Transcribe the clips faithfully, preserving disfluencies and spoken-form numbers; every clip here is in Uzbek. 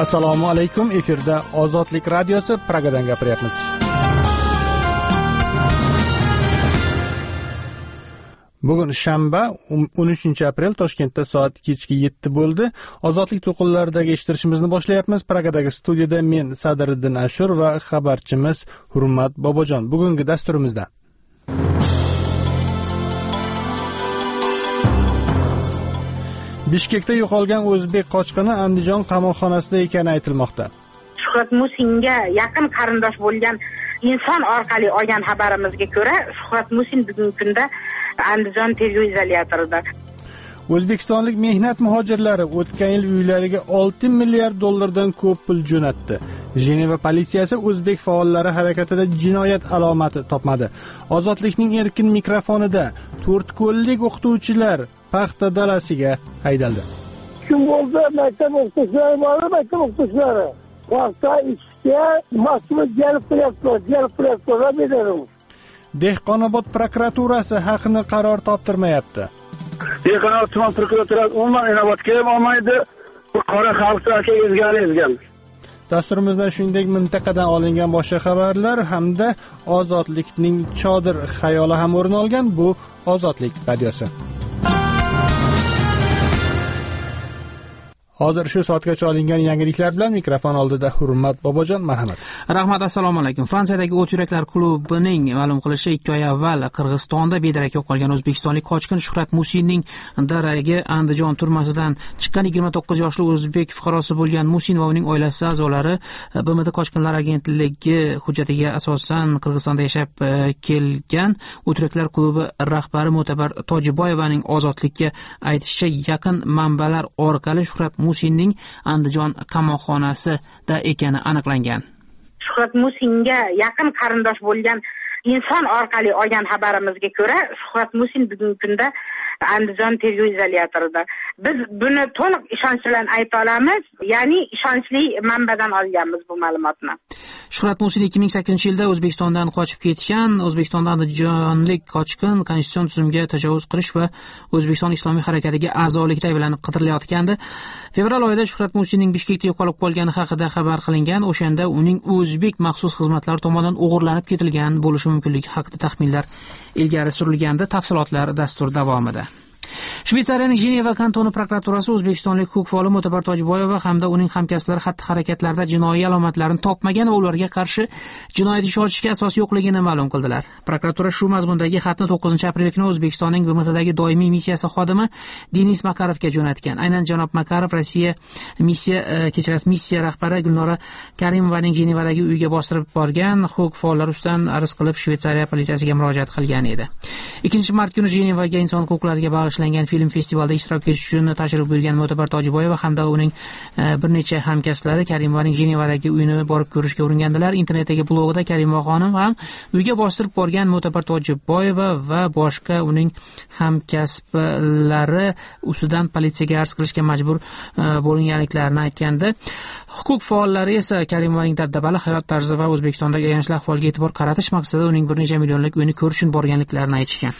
Assalomu alaykum. Efirda Ozodlik radiosi Pragadan gapiryapmiz. Bugun shanba, o'n uchinchi aprel, Toshkentda soat kechki yetti bo'ldi. Ozodlik to'qinlaridagi eshittirishimizni boshlayapmiz. Pragadagi studiyada men Sadiriddin Ashur va xabarchimiz Hurmat Bobojon. Bugungi dasturimizda Bishkekda yo'qolgan o'zbek qochqini Andijon qamoqxonasida ekani aytilmoqda. Shuhrat Musinga yaqin qarindosh bo'lgan inson orqali olgan xabarimizga ko'ra, Shuhrat Musin bugungi kunda Andijon tergov izolyatorida. O'zbekistonlik mehnat muhojirlari o'tgan yil uylariga olti milliard dollardan ko'p pul jo'natdi. Jeneva politsiyasi o'zbek faollari harakatida jinoyat alomati topmadi. Ozodlikning erkin mikrofonida to'rtko'llik o'qituvchilar paxta dalasiga haydaldi. Kim bo'ldi? Maktab o'qituvchilari bor, maktab o'qituvchilari. Paxta ishga mas'ul kelib turibdi, kelib turibdi, beramiz. Dehqonobod prokuraturasi haqni qaror toptirmayapti. Dehqonobod tuman prokuraturasi umuman inobatga ham olmaydi. Bu qora xalqlarga ezgan ezgan. Dasturimizda shuningdek mintaqadan olingan boshqa xabarlar hamda ozodlikning chodir xayoli ham o'rin olgan. Bu Ozodlik radiosi. Hozir shu soatgacha olingan yangiliklar bilan mikrofon oldida Hurmat Bobojon, marhamat. Rahmat, assalomu alaykum. Fransiyadagi O't yuraklar klubining ma'lum qilishicha, ikki oy avval Qirg'izistonda bedarak yo'qolgan o'zbekistonlik qochqin Shuhrat Musinning daragi Andijon turmasidan chiqqan yigirma to'qqiz yoshli o'zbek fuqarosi bo'lgan Musin va uning oilasi a'zolari B M T qochqinlar agentligi hujjatiga asosan Qirg'izistonda yashab kelgan O't yuraklar klubi rahbari Mo'tabar Tojiboyevaning ozodlikka aytishicha, yaqin manbalar orqali Shuhrat Musinning Andijon qamoqxonasida ekani aniqlangan. Shuhrat Musinga yaqin qarindosh bo'lgan inson orqali olgan xabarimizga ko'ra, Shuhrat Musin bugungi kunda Andijon tergov izolyatorida. Biz buni to'liq ishonch bilan ayta olamiz, ya'ni ishonchli manbadan olganmiz bu ma'lumotni. Shuhrat Musin ikki ming sakkizinchi yilda O'zbekistondan qochib ketgan. O'zbekistonda andijonlik qochqin konstitutsion tuzumga tajovuz qilish va O'zbekiston Islomiy harakatiga a'zolikda ayblanib qidirilayotgandi. Fevral oyida Shuhrat Musinning Bishkekda yo'qolib qolgani haqida xabar qilingan. O'shanda uning o'zbek maxsus xizmatlari tomonidan o'g'irlanib ketilgan bo'lishi mumkinligi haqida taxminlar ilgari surilgandi. Tafsilotlar dastur davomida. Shveysariyaning Jeneva kantoni prokuraturasi o'zbekistonlik huquq faoli Mo'tabar Tojiboyeva hamda uning hamkasblari xatti-harakatlarda jinoiy alomatlarni topmagan va ularga qarshi jinoyat ishi ochishga asos yo'qligini ma'lum qildilar. Prokuratura shu mazmundagi xatni to'qqizinchi aprel kuni O'zbekistonning B M Tdagi doimiy missiyasi xodimi Denis Makarovga jo'natgan. Aynan janob Makarov Rossiya missiya kechirasiz missiya rahbari Gulnora Karimovaning Jenevadagi uyiga bostirib borgan, huquq faollari ustidan arz qilib Shveysariya politsiyasiga murojaat qilgan edi. ikkinchi mart kuni Jenevaga inson huquqlariga bag'ishlangan film festivalida ishtirok etish uchun tashrif buyurgan Mo'tabar Tojiboyeva hamda uning bir necha hamkasblari Karimovaning Jenevadagi uyini borib ko'rishga uringandilar. Internetdagi blogida Karimova xonim ham uyga bostirib borgan Mo'tabar Tojiboyeva va boshqa uning hamkasblari ustidan politsiyaga arz qilishga majbur bo'lganliklarini aytgandi. Huquq faollari esa Karimovaning dabdabali hayot tarzi va O'zbekistondagi ayanchli ahvolga e'tibor qaratish maqsadida uning bir necha millionlik uyini ko'rish uchun borganliklarini aytishgan.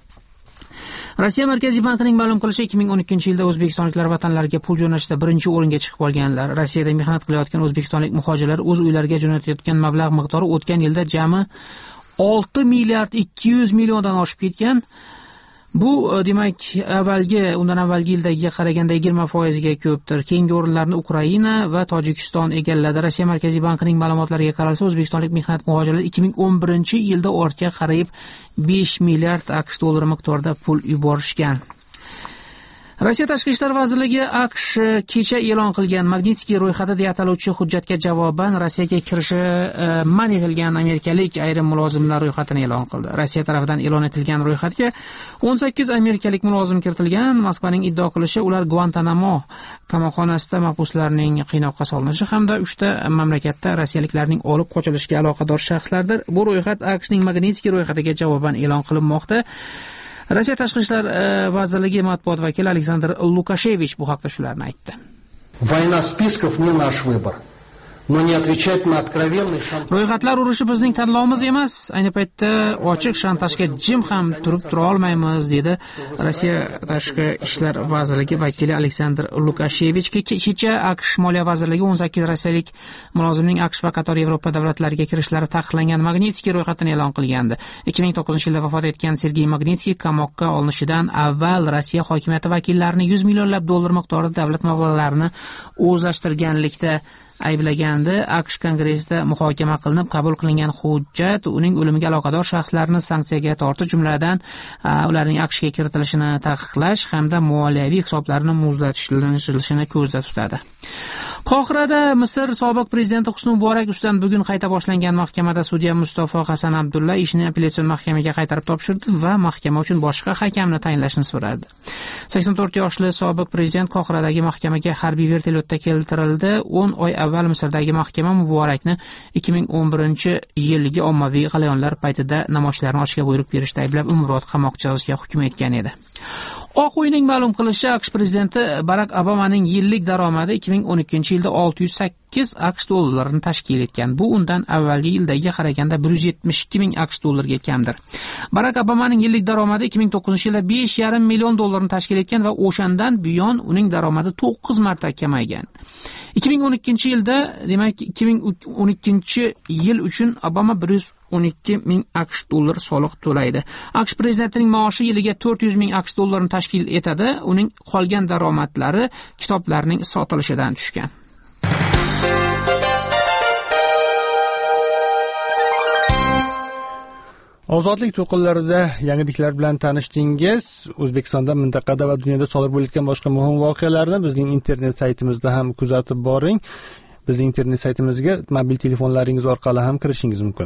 Rossiya Markaziy bankining ma'lum qilishicha, ikki ming o'n ikkinchi yilda o'zbekistonliklar vatanlariga pul jo'natishda birinchi o'ringa chiqib olganlar. Rossiyada mehnat qilayotgan o'zbekistonlik muhojirlar o'z uylariga jo'natayotgan mablag' miqdori o'tgan yilda jami olti milliard ikki yuz milliondan oshib ketgan. Bu demak avvalgi undan avvalgi yildagiga qaraganda yigirma foizga ko'pdir. Keyingi o'rinlarni Ukraina va Tojikiston egalladi. Rossiya Markaziy bankining ma'lumotlariga qaralsa, o'zbekistonlik mehnat muhojirlar ikki ming o'n birinchi yilda ortga qarayib besh milliard AQSh dollari miqdorida pul yuborishgan. Rossiya Tashqi ishlar vazirligi AQSh kecha e'lon qilgan Magnitskiy ro'yxati deya ataluvchi hujjatga javoban Rossiyaga kirishi man etilgan amerikalik ayrim mulozimlar ro'yxatini e'lon qildi. Rossiya tomonidan e'lon etilgan ro'yxatga o'n sakkiz amerikalik mulozim kiritilgan. Moskvaning iddao qilishicha, ular Guantanamo qamoqxonasida mahbuslarning qiynoqqa solinishi hamda uchta mamlakatda rossiyaliklarning olib qochilishiga aloqador shaxslardir. Bu ro'yxat AQShning Magnitskiy ro'yxatiga javoban e'lon qilinmoqda. Rossiya Tashqi ishlar vazirligi matbuot vakili Aleksandr Lukashevich bu haqda shularni aytdi. Война списков не наш выбор. но не отвечать на откровенный шантаж. Ro'yxatlar urushi bizning tanlovimiz emas. Ayni paytda ochiq shantajga jim ham turib tura olmaymiz, dedi Rossiya tashqi ishlar vazirligi vakili Aleksandr Lukashevich. Kecha AQSh Moliya vazirligi o'n sakkiz rossiyalik mulozimning AQSh va qator Yevropa davlatlariga kirishlari taqiqlangan Magnitskiy ro'yxatini e'lon qilgandi. ikki ming to'qqizinchi yilda vafot etgan Sergey Magnitskiy qamoqqa olinishidan avval Rossiya hokimiyati vakillarini yuz millionlab dollar miqdorida davlat mablag'larini o'zlashtirganlikda ayblagandi. AQSh kongressida muhokama qilinib qabul qilingan hujjat uning o'limiga aloqador shaxslarni sanksiyaga tortish, jumladan ularning AQShga kiritilishini taqiqlash hamda moliyaviy hisoblarini muzlatishni ko'zda tutadi. Qohirada Misr sobiq prezidenti Husni Muborak ustidan bugun qayta boshlangan mahkamada sudya Mustafa Hasan Abdulla ishni apellyatsion mahkamaga qaytarib topshirdi va mahkama uchun boshqa hakamni tayinlashni so'radi. sakson to'rt yoshli sobiq prezident Qohiradagi mahkamaga harbiy vertolyotda keltirildi. o'n oy avval Misrdagi mahkama Muborakni ikki ming o'n birinchi yilgi ommaviy g'alayonlar paytida namoyishlarni ochga buyruq berishda ayblab umrbod qamoq jazosiga hukm etgan edi. Oq uyning ma'lum qilishicha, AQSh prezidenti Barak Obamaning yillik daromadi ikki ming o'n ikkinchi yilda olti yuz sakkiz AQSh dollarini tashkil etgan. Bu undan avvalgi yildagiga qaraganda bir yuz yetmish ikki ming AQSh dollariga kamdir. Barak Obamaning yillik daromadi ikki ming to'qqizinchi yilda besh yarim million dollarni tashkil etgan va o'shandan buyon uning daromadi to'qqiz marta kamaygan. ikki ming o'n ikkinchi yilda, demak ikki ming o'n ikkinchi yil uchun Obama bir yuz o'n ikki ming AQSh dollar soliq to'laydi. AQSh prezidentining maoshi yiliga to'rt yuz ming AQSh dollarini tashkil etadi. Uning qolgan daromadlari kitoblarning sotilishidan tushgan. Ozodlik to'lqinlarida yangiliklar bilan tanishdingiz. O'zbekistonda, mintaqada va dunyoda sodir bo'layotgan boshqa muhim voqealarni bizning internet saytimizda ham kuzatib boring. Bizning internet saytimizga mobil telefonlaringiz orqali ham kirishingiz mumkin.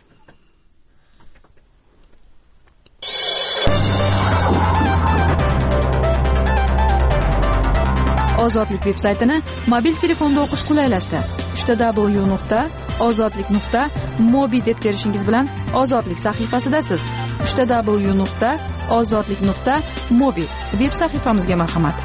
Ozodlik veb-saytini mobil telefonda o'qish qulaylashdi. w w w nuqta ozodlik nuqta mobi deb terishingiz bilan Ozodlik sahifasidasiz. w w w nuqta ozodlik nuqta mobi veb sahifamizga marhamat.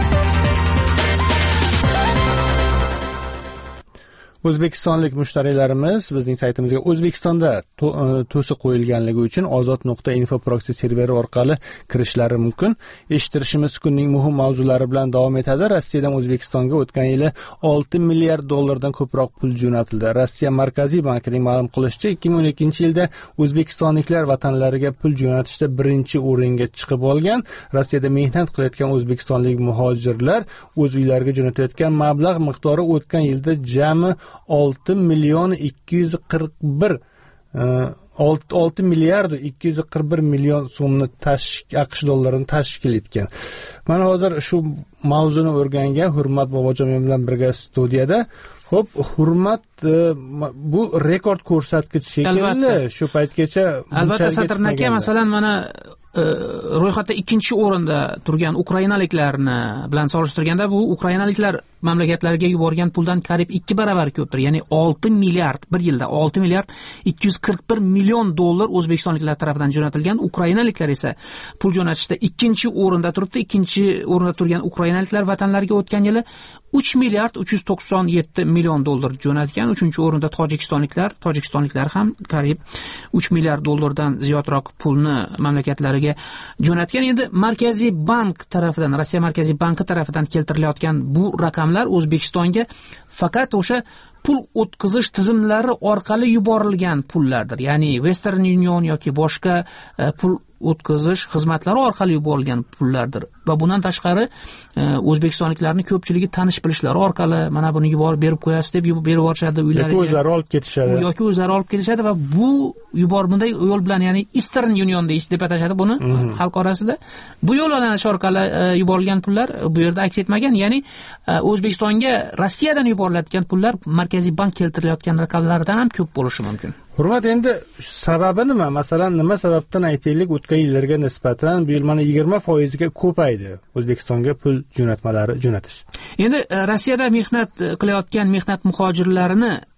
O'zbekistonlik mushtariylarimiz bizning saytimizga O'zbekistonda to'siq qo'yilganligi uchun ozod nuqta info proxy serveri orqali kirishlari mumkin. Eshittirishimiz kunning muhim mavzulari bilan davom etadi. Rossiyadan O'zbekistonga o'tgan yili olti milliard dollardan ko'proq pul jo'natildi. Rossiya Markaziy bankining ma'lum qilishicha, ikki ming o'n ikkinchi yilda o'zbekistonliklar vatanlariga pul jo'natishda birinchi o'ringa chiqib olgan. Rossiyada mehnat qilayotgan o'zbekistonlik muhojirlar o'z uylariga jo'natayotgan mablag' miqdori o'tgan yilda jami olti million ikki yuz qirq bir olti milliard ikki yuz qirq bir million so'mni AQSh dollarini tashkil etgan. Mana hozir shu mavzuni o'rgangan Hurmat Bobojon bilan birga studiyada. Xo'p, Hurmat, bu rekord ko'rsatkich shekilli. Shu paytgacha albatta Satirn aka, masalan, mana ro'yxatda ikkinchi o'rinda turgan ukrainaliklarni bilan solishtirganda, bu ukrainaliklar mamlakatlariga yuborgan puldan qariyb ikki baravar ko'pdir. Ya'ni olti milliard, bir yilda olti milliard ikki yuz qirq bir million dollar o'zbekistonliklar tomonidan jo'natilgan. Ukrainaliklar esa pul jo'natishda ikkinchi o'rinda turibdi. Ikkinchi o'rinda turgan ukrainaliklar vatanlariga o'tgan yili uch milliard uch yuz to'qson yetti million dollar jo'natgan. Uchinchi o'rinda tojikistonliklar, tojikistonliklar ham qariyb uch milliard dollardan ziyodroq pulni mamlakatlariga jo'natgan. Endi Markaziy bank tarafidan, Rossiya Markaziy banki tarafidan keltirilayotgan bu raqamlar O'zbekistonga faqat o'sha pul o'tkazish tizimlari orqali yuborilgan pullardir. Ya'ni Western Union yoki boshqa pul o'tkazish xizmatlari orqali yuborilgan pullardir. Va bundan tashqari o'zbekistonliklarning ko'pchiligi tanish bilishlari orqali mana buni yuborib berib qo'yasiz deb berib yuborishadi uylariga. Yoki o'zlari olib ketishadi. Yoki o'zlari olib kelishadi va bu yubor bunday yo'l bilan, ya'ni Eastern Union deb atashadi buni xalq orasida. Bu yo'llanilish orqali yuborilgan pullar bu yerda aks etmagan. Ya'ni O'zbekistonga Rossiyadan yuboriladigan pullar Markaziy bank keltirilayotgan raqamlardan ham ko'p bo'lishi mumkin. Hurmat, endi sababi nima? Masalan, nima sababdan aytaylik, o'tgan yillarga nisbatan bu yil mana yigirma foiz ga ko'paydi O'zbekistonga pul jo'natmalari jo'natish. Endi Rossiyada mehnat qilayotgan mehnat muhojirlarini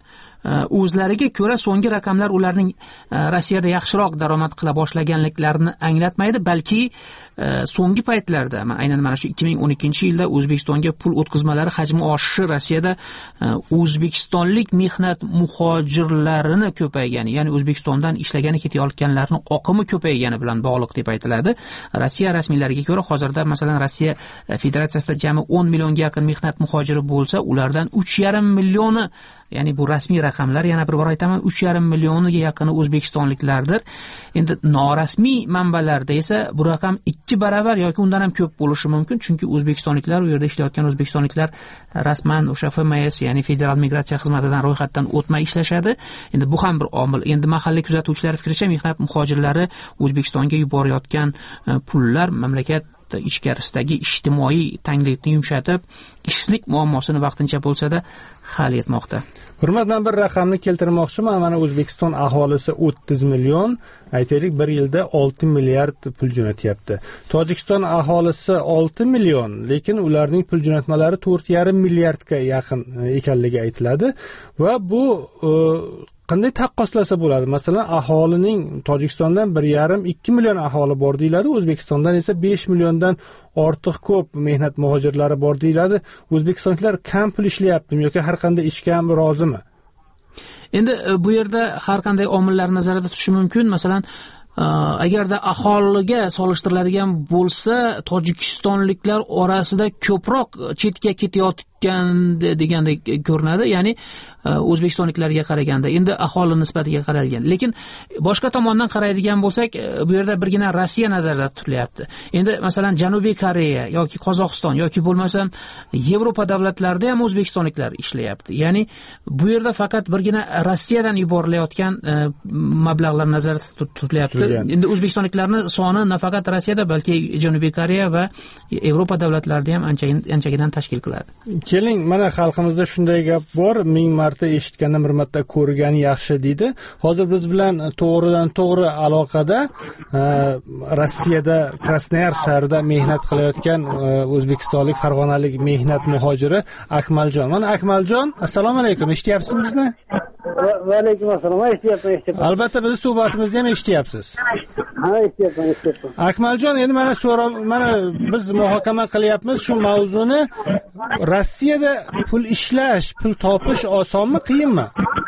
o'zlariga ko'ra so'nggi raqamlar ularning Rossiyada yaxshiroq daromad qila boshlaganliklarini anglatmaydi, balki so'nggi paytlarda, aynan mana shu ikki ming o'n ikkinchi yilda O'zbekistonga pul o'tkazmalari hajmi oshishi Rossiyada o'zbekistonlik mehnat muhojirlarini ko'paygani, ya'ni O'zbekistondan ishlagani ketayotganlarning oqimi ko'paygani bilan bog'liq deb aytiladi. Rossiya rasmiylariga ko'ra, hozirda masalan Rossiya Federatsiyasida jami o'n millionga yaqin mehnat muhojiri bo'lsa, ulardan uch yarim millioni, ya'ni bu rasmiy raqamlar, yana bir bor aytaman, uch yarim millioniga yaqini o'zbekistonliklardir. Endi norasmiy manbalarda esa bu raqam ikki baravar yoki undan ham ko'p bo'lishi mumkin, chunki o'zbekistonliklar, u yerda ishlayotgan o'zbekistonliklar rasman o'sha F M S, ya'ni Federal migratsiya xizmatidan ro'yxatdan o'tmay ishlashadi. Endi bu ham bir omil. Endi mahalliy kuzatuvchilar fikricha, mehnat muhojirlari O'zbekistonga yuborayotgan pullar mamlakat ichkarisidagi ijtimoiy tanglikni yumshatib, ishsizlik muammosini vaqtincha bo'lsa-da hal etmoqda. Hurmatli, bir raqamni keltirmoqchiman. Mana O'zbekiston aholisi o'ttiz million, aytaylik bir yilda olti milliard pul jo'natyapti. Tojikiston aholisi olti million, lekin ularning pul jo'natmalari to'rt yarim milliardga yaqin ekanligi aytiladi va bu qanday taqqoslasa bo'ladi? Masalan, aholining Tojikistondan bir yarim ikki million aholi bor deyiladi, O'zbekistondan esa besh milliondan ortiq ko'p mehnat muhojirlari bor deyiladi. O'zbekistonliklar kam pul ishlayaptimi yoki har qanday ishga ham rozimi? Endi bu yerda har qanday omillar nazarda tutish mumkin. Masalan, agarda aholiga solishtiriladigan bo'lsa, tojikistonliklar orasida ko'proq chetga ketayotgan degandek ko'rinadi, ya'ni o'zbekistonliklarga qaraganda, endi aholi nisbatiga qaralgan. Lekin boshqa tomondan qaraydigan bo'lsak, bu yerda birgina Rossiya nazarda tutilyapti. Endi masalan Janubiy Koreya yoki Qozog'iston yoki bo'lmasam Yevropa davlatlarida ham o'zbekistonliklar ishlayapti. Ya'ni bu yerda faqat birgina Rossiyadan yuborilayotgan mablag'lar nazarda tutilyapti. Endi o'zbekistonliklarning soni nafaqat Rossiyada, balki Janubiy Koreya va Yevropa davlatlarida ham anchagidan tashkil qiladi. Keling, mana xalqimizda shunday gap bor, ming marta eshitgandan bir marta ko'rgani yaxshi deydi. Hozir biz bilan to'g'ridan to'g'ri aloqada Rossiyada Krasnoyarsk shahrida mehnat qilayotgan o'zbekistonlik farg'onalik mehnat muhojiri Akmaljon. Mana Akmaljon, assalomu alaykum, eshityapsizmi bizni? Va alaykum assalom, eshityapman, eshityapman. Albatta, biz suhbatimizni ham eshityapsiz. Ha, eshityapman, eshityapman. Akmaljon, endi mana so'rab, mana biz muhokama qilyapmiz shu mavzuni. Rossiyada pul ishlash, pul topish osonmi, qiyinmi?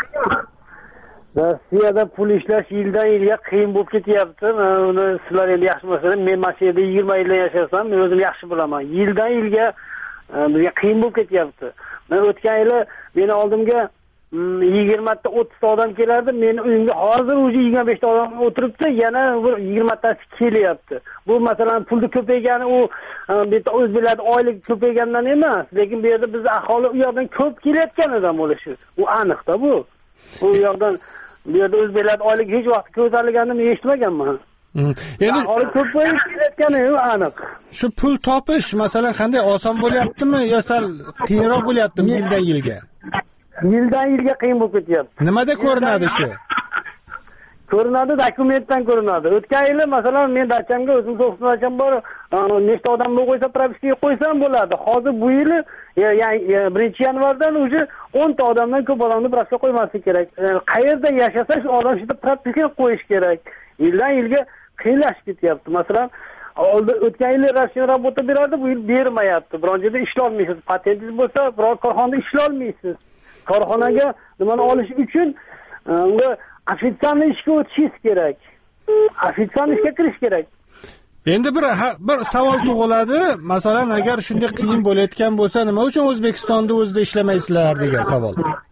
Rossiyada pul ishlash yildan yilga qiyin bo'lib ketyapti. Uni sizlar endi yaxshi bilasiz. Men mana shu yerda yigirma yildan yashasam, men o'zim yaxshi bilaman. Yildan yilga bizga qiyin bo'lib ketyapti. Men o'tgan yili meni oldimga yigirma ta o'ttiz ta odam kelardi. Meni uyimga hozir o'zi yigirma besh ta odam o'tiribdi, yana bir yigirma tasi kelyapti. Bu masalan pulni ko'paygani, u bu yerda o'zbeklar oylik ko'paygandan emas, lekin bu yerda biz aholi u yoqdan ko'p kelayotganidan bo'lishi. U aniqda bu. U yoqdan bu yerda o'zbeklar oylik hech vaqt ko'tarilganini men eshitmaganman. Endi aholi ko'payib kelayotgani aniq. Shu pul topish masalan qanday, oson bo'lyaptimi yo sal qiyinroq bo'lyaptimi yildan yilga? Yildan yilga qiyin bo'lib ketyapti. Nimada ko'rinadi shu? Ko'rinadi, dokumentdan ko'rinadi. O'tgan yili masalan men dachamga o'zim to'qson dacham bor, nechta odamni qo'ysa propiskaga qo'ysam bo'ladi. Hozir bu yili ya'ni birinchi yanvardan o'zi o'n ta odamdan ko'p odamni propiskaga qo'ymaslik kerak. Qayerda yashasa shu odam shu propiskaga qo'yish kerak. Yildan yilga qiyinlashib ketyapti. Masalan, oldin o'tgan yili Rossiya rabota berardi, bu yil bermayapti. Biron joyda ishlay olmaysiz. Patentingiz bo'lsa, biror korxonada ishlay olmaysiz. Korxonaga nimani olish uchun unga ofitsiantni ishga o'tishingiz kerak. Ofitsiant ishga kirish kerak. Endi bir bir savol tug'iladi. Masalan, agar shunday qiyin bo'layotgan bo'lsa, nima uchun O'zbekistonda o'zida ishlamaysizlar degan savol.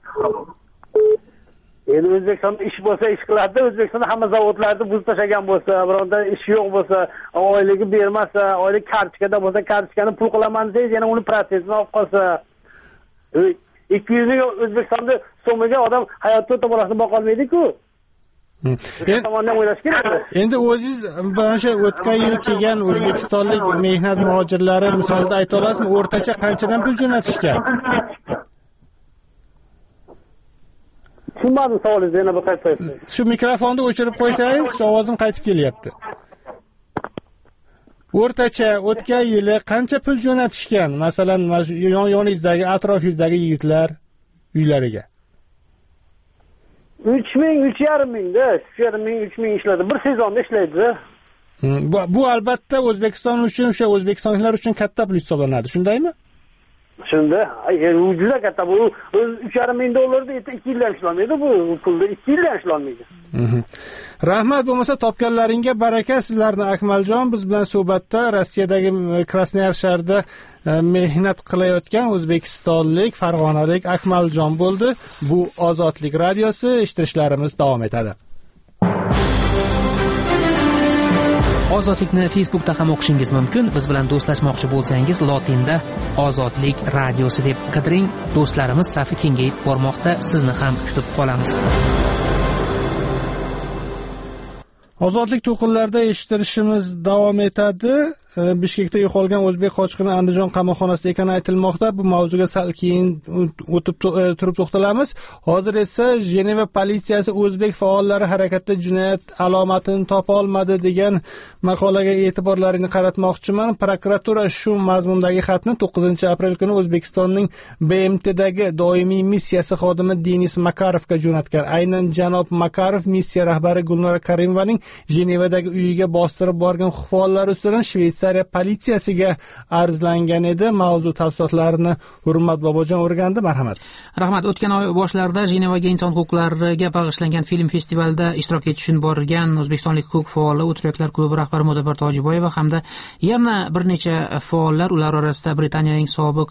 Endi O'zbekistonda ish bo'lsa ish qiladi. O'zbekistonda hamma zavodlarni buzib tashlagan bo'lsa, bironta ish yo'q bo'lsa, oyligi bermasa, oylik kartochkada bo'lsa, kartochkani pul qilaman desangiz, yana uni protsessini olib qolsa, ikki yuz ming O'zbekistonda so'miga odam hayotda o'ta bolasini boqa olmaydi-ku. Endi o'zingiz mana shu o'tgan yil kelgan o'zbekistonlik mehnat muhojirlari misolida ayta olasizmi, o'rtacha qanchadan pul jo'natishgan? Tushunmadim savolingizni, yana bir qayta ayting. Shu mikrofonni o'chirib qo'ysangiz, ovozim qaytib kelyapti. O'rtacha o'tgan yili qancha pul jo'natishgan? Masalan, yoningizdagi, atrofingizdagi yigitlar uylariga. uch ming uch yarim mingda uch yarim ming uch ming ishlaydi, bir sezonda ishlaydi. bu, bu albatta O'zbekiston uchun, o'sha o'zbekistonliklar uchun katta pul hisoblanadi, shundaymi? Shunda u juda katta, bu uch yarim ming dollarda ikki yildan ishlamaydi, bu pulni ikki yildan ishlamaydi. Rahmat, bo'lmasa topganlaringga baraka. Sizlarni Akmaljon biz bilan suhbatda Rossiyadagi Krasnoyar shahrida mehnat qilayotgan o'zbekistonlik farg'onalik Akmaljon bo'ldi. Bu Ozodlik radiosi, eshitishlarimiz davom etadi. Ozodlikni Facebookda ham o'qishingiz mumkin. Biz bilan do'stlashmoqchi bo'lsangiz, lotinda Ozodlik radiosi deb qidiring. Do'stlarimiz safi kengayib bormoqda. Sizni ham kutib qolamiz. Ozodlik to'qinlarida eshittirishimiz davom etadi. Bishkekda yo'qolgan o'zbek qochqini Andijon qamoqxonasida ekani aytilmoqda. Bu mavzuga sal keyin o'tib turib to'xtalamiz. Hozir esa Jeneva politsiyasi o'zbek faollari harakatda jinoyat alomatini topa olmadi degan maqolaga e'tiborlarini qaratmoqchiman. Prokuratura shu mazmundagi xatni to'qqizinchi aprel kuni O'zbekistonning B M Tdagi doimiy missiyasi xodimi Denis Makarovga jo'natgan. Aynan janob Makarov missiya rahbari Gulnora Karimovaning Jenevadagi uyiga bostirib borgan faollar ustidan Shveysariya politsiyasiga arzlangan edi. Mavzu tafsilotlarini Hurmat Bobojon o'rgandi. Marhamat. Rahmat. O'tgan oy boshlarida Jenevaga inson huquqlariga bag'ishlangan film festivalida ishtirok etish uchun borgan o'zbekistonlik huquq faoli O'tiriyoqlar klubi rahbari Mudabar Tojiboyeva hamda yana bir necha faollar, ular orasida Britaniyaning sobiq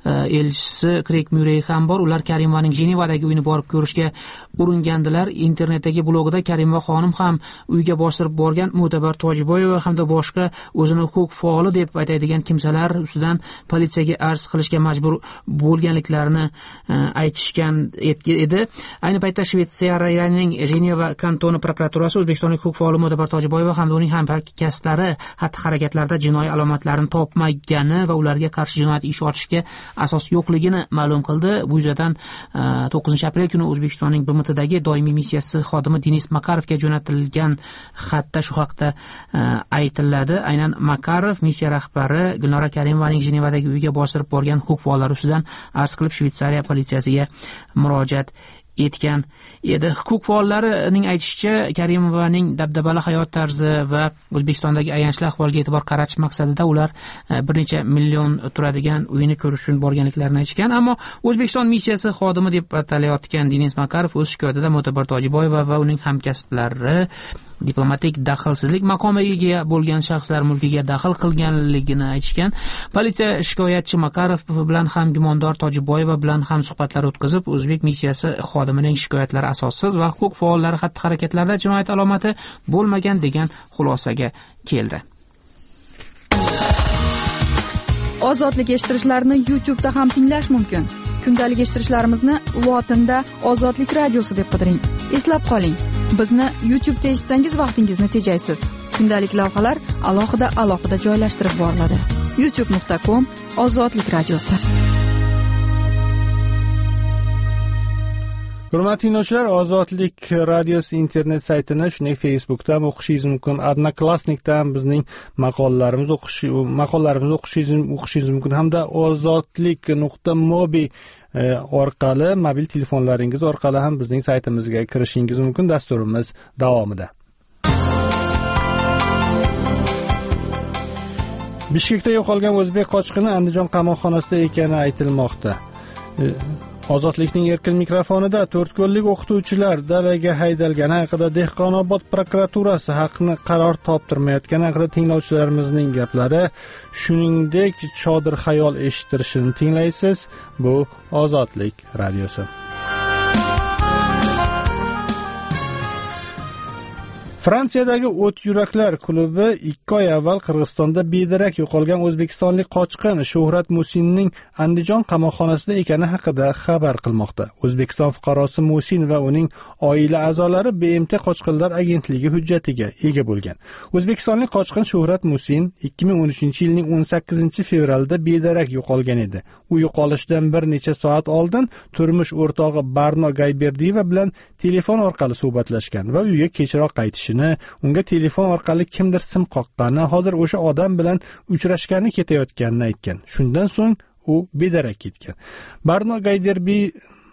elchisi Kreyg Murey ham bor. Ular Karimovaning Jenevadagi uyini borib ko'rishga uringandilar. Internetdagi blogida Karimova xonim ham uyga bostirib borgan Mudabar Tojiboyeva hamda boshqa o'zini huquq faoli deb aytadigan kimsalar ustidan politsiyaga arz qilishga majbur bo'lganliklarini aytishgan edi. Ayni paytda Shveysariyaning Jeneva kantoni prokuraturasi o'zbekistonlik huquq faoli Mudabar Tojiboyeva hamda uning hamkasblari xatti-harakatlarda jinoiy alomatlarni topmagani va ularga qarshi jinoyat ishi ochishga asos yo'qligini ma'lum qildi. Bu yuzdan to'qqizinchi aprel kuni O'zbekistonning B M Tdagi doimiy missiyasi xodimi Denis Makarovga jo'natilgan xatda shu haqda aytiladi. Aynan Makarov missiya rahbari Gulnora Karimovaning Jenevadagi uyiga bostirib borgan huquq faollari ustidan arz qilib Shveysariya politsiyasiga murojaat etgan edi. Huquq faollarining aytishicha, Karimovaning dabdabali hayot tarzi va O'zbekistondagi ayanchli ahvolga e'tibor qaratish maqsadida ular bir necha million turadigan uyini ko'rish uchun borganliklarini aytishgan. Ammo O'zbekiston missiyasi xodimi deb atalayotgan Denis Makarov o'z shikoyatida Mudabar Tojiboyeva va uning hamkasblari diplomatik daxlsizlik maqomiga bo'lgan shaxslar mulkiga daxl qilganligini aytishgan. Politsiya shikoyatchi Makarov bilan ham gumondor Tojiboyeva bilan ham suhbatlar o'tkazib, o'zbek missiyasi xodimining shikoyatlari asossiz va huquq faollari xatti-harakatlarda jinoyat alomati bo'lmagan degan xulosaga keldi. Ozodlik eshittirishlarni YouTube'da ham tinglash mumkin. Kundalik eshittirishlarimizni lotinda Ozodlik radiosi deb qidiring. Eslab qoling, bizni YouTube'da eshitsangiz vaqtingizni tejaysiz. Kundalik lavhalar alohida alohida joylashtirib boriladi. youtube nuqta com Ozodlik radiosi. Hurmatli tinglovchilar, Ozodlik radiosi internet saytini, shuningdek Facebookda ham o'qishingiz mumkin. Odnoklassnikda ham bizning maqolalarimizni o'qish, maqolalarimizni o'qishingiz o'qishingiz mumkin hamda ozodlik nuqta mobi orqali mobil telefonlaringiz orqali ham bizning saytimizga kirishingiz mumkin. Dasturimiz davomida. Bishkekda yo'qolgan o'zbek qochqini Andijon qamoqxonasida ekani aytilmoqda. Ozodlikning erkin mikrofonida to'rtko'llik o'qituvchilar dalaga haydalgani haqida Dehqonobod prokuraturasi haqni qaror toptirmayotgani haqida tinglovchilarimizning gaplari, shuningdek chodir xayol eshittirishini tinglaysiz. Bu Ozodlik radiosi. Fransiyadagi O't yuraklar klubi ikki oy avval Qirg'izistonda bedarak yo'qolgan o'zbekistonlik qochqin Shuhrat Musinning Andijon qamoqxonasida ekani haqida xabar qilmoqda. O'zbekiston fuqarosi Musin va uning oila a'zolari B M T qochqinlar agentligi hujjatiga ega bo'lgan. O'zbekistonlik qochqin Shuhrat Musin ikki ming o'n uchinchi yilning o'n sakkizinchi fevralda bedarak yo'qolgan edi. U yo'qolishidan bir necha soat oldin turmush o'rtog'i Barno Gayberdiyeva bilan telefon orqali suhbatlashgan va uyga kechroq qaytishini, unga telefon orqali kimdir sim qoqqani, hozir o'sha odam bilan uchrashgani ketayotganini aytgan. Shundan so'ng u bedarak ketgan. Barno Gayderbi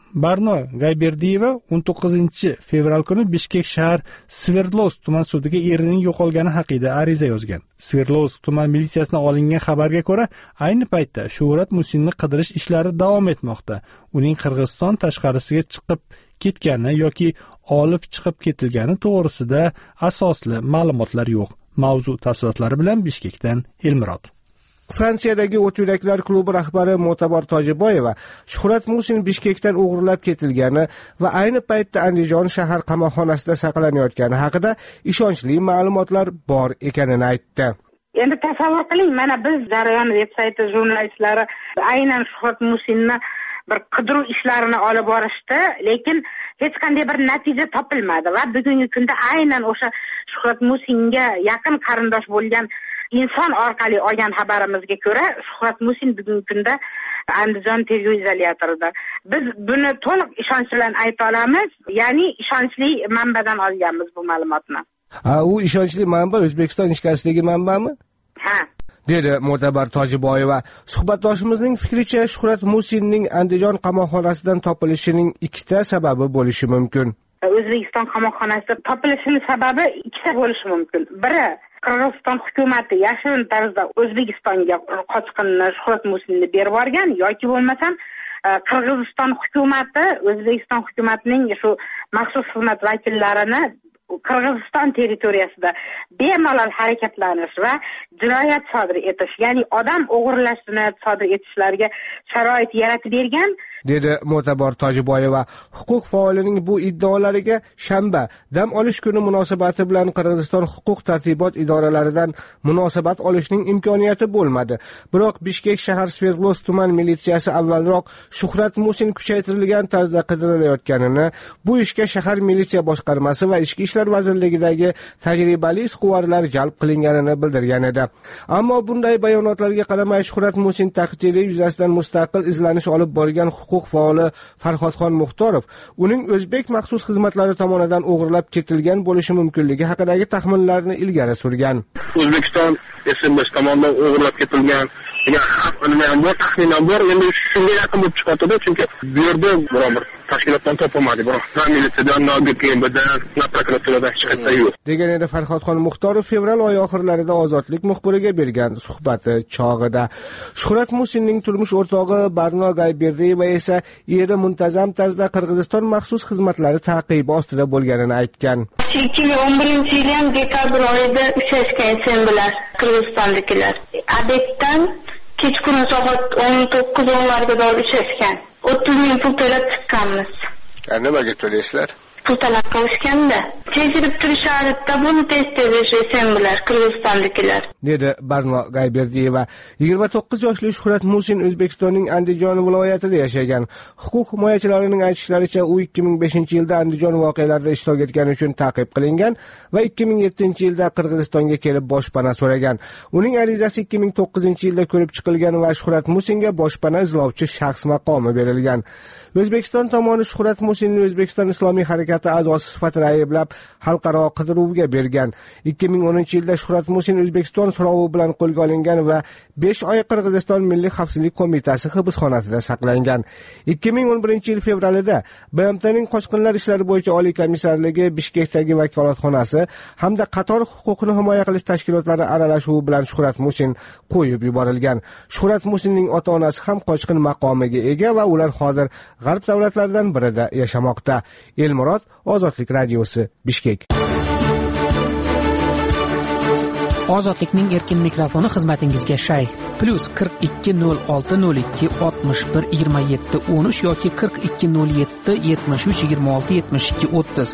Barno Gayberdiyeva o'n to'qqizinchi fevral kuni Bishkek shahar Sverdlovsk tuman sudiga erining yo'qolgani haqida ariza yozgan. Sverdlovsk tuman militsiyasidan olingan xabarga ko'ra, ayni paytda Shuhrat Musinni qidirish ishlari davom etmoqda. Uning Qirg'iziston tashqarisiga chiqib ketgani yoki olib chiqib ketilgani to'g'risida asosli ma'lumotlar yo'q. Mavzu tafsilotlari bilan Bishkekdan Elmurod. Fransiyadagi o't yuraklar klubi rahbari Mo'tabar Tojiboyeva Shuhrat Musin Bishkekdan o'g'irlab ketilgani va ayni paytda Andijon shahar qamoqxonasida saqlanayotgani haqida ishonchli ma'lumotlar bor ekanini aytdi. Endi tasavvur qiling, mana biz Jarayon veb-sayti jurnalistlari aynan Shuhrat Musinni bir qidiruv ishlarini olib borishdi, lekin hech qanday bir natija topilmadi va bugungi kunda aynan o'sha Shuhrat Musinga yaqin qarindosh bo'lgan inson orqali olgan xabarimizga ko'ra, Shuhrat Musin bugungi kunda Andijon tergov izolyatorida. Biz buni to'liq ishonch bilan ayta olamiz, ya'ni ishonchli manbadan olganmiz bu ma'lumotni. Ha, u ishonchli manba O'zbekiston ichkarisidagi manbami? Ha. dedi Mo'tabar Tojiboyeva. Suhbatdoshimizning fikricha, Shuhrat Musinning Andijon qamoqxonasidan topilishining ikkita sababi bo'lishi mumkin. O'zbekiston qamoqxonasida topilishining sababi ikkita bo'lishi mumkin. Biri, Qirg'iziston hukumati yashirin tarzda O'zbekistonga qochqinni Shuhrat Musinni berib yuborgan yoki bo'lmasam Qirg'iziston hukumati O'zbekiston hukumatining shu maxsus xizmat vakillarini Qirg'iziston territoriyasida bemalol harakatlanish va jinoyat sodir etish, ya'ni odam o'g'irlash jinoyat sodir etishlariga sharoit yaratib bergan, dedi Mo'tabar Tojiboyeva. Huquq faolining bu iddaolariga shanba dam olish kuni munosabati bilan Qirg'iziston huquq tartibot idoralaridan munosabat olishning imkoniyati bo'lmadi. Biroq Bishkek shahar Sverdlovsk tuman militsiyasi avvalroq Shuhrat Musin kuchaytirilgan tarzda qidirilayotganini, bu ishga shahar militsiya boshqarmasi va ichki ishlar vazirligidagi tajribali ishquvorlar jalb qilinganini bildirgan edi. Ammo bunday bayonotlarga qaramay Shuhrat Musin taqdiri yuzasidan mustaqil izlanish olib borgan huquq faoli Farhodxon Muxtorov uning o'zbek maxsus xizmatlari tomonidan o'g'irlab ketilgan bo'lishi mumkinligi haqidagi taxminlarni ilgari surgan. O'zbekiston S M S tomonidan o'g'irlab ketilgan degan bor, taxminan bor. Endi shunga yaqin bo'lib chiqadi, chunki bu yerda biror tashkilotdan topilmadi, biroq militsiyadan, N G K M dan, prokuraturadan hech qayerda yo'q. degan edi Farhodxon Muxtorov fevral oyi oxirlarida Ozodlik muxbiriga bergan suhbati chog'ida. Shuhrat Musinning turmush o'rtog'i Barno Gayberdiyeva esa eri muntazam tarzda Qirg'iziston maxsus xizmatlari taqibi ostida bo'lganini aytgan. ikki ming o'n birinchi yil dekabr oyida uchrashgan sen bilan Qirg'izistondagilar. Adetdan kechqurun soat o'n to'qqiz o'nlarga doğru uchrashgan. o'ttiz ming pul to'lab chiqqanmiz. Nimaga to'laysizlar? Pul talab qilishganda tezirib turishardi, buni tez-tez sen bilan Qirg'izistondagilar, dedi Barno Gayberdiyeva. yigirma to'qqiz yoshli Shuhrat Musin O'zbekistonning Andijon viloyatida yashagan. Huquq himoyachilarining aytishlaricha, u ikki ming beshinchi yilda Andijon voqealarida ishtirok etgani uchun ta'qib qilingan va ikki ming yettinchi yilda Qirg'izistonga kelib boshpana so'ragan. Uning arizasi ikki ming to'qqizinchi yilda ko'rib chiqilgan va Shuhrat Musinga boshpana izlovchi shaxs maqomi berilgan. O'zbekiston tomoni Shuhrat Musinni O'zbekiston Islomiy harakati a'zosi sifatida ayblab xalqaro qidiruvga bergan. ikki ming o'ninchi yilda Shuhrat Musin O'zbekiston so'rovi bilan qo'lga olingan va besh oy Qirg'iziston Milliy xavfsizlik qo'mitasi hibsxonasida saqlangan. ikki ming o'n birinchi yil fevralida B M T'ning qochqinlar ishlari bo'yicha oliy komissarligi Bishkekdagi vakolatxonasi hamda qator huquqni himoya qilish tashkilotlari aralashuvi bilan Shuhrat Musin qo'yib yuborilgan. Shuhrat Musinning ota-onasi ham qochqin maqomiga ega va ular hozir g'arb davlatlaridan birida yashamoqda. Elmurod, Ozodlik radiosi, Bishkek. Ozodlikning erkin mikrofoni xizmatingizga shay. Plus qirq ikki nol olti nol ikki oltmish bir yigirma yetti o'n uch yoki qirq ikki nol yetti yetmish uch yigirma olti yetmish ikki o'ttiz.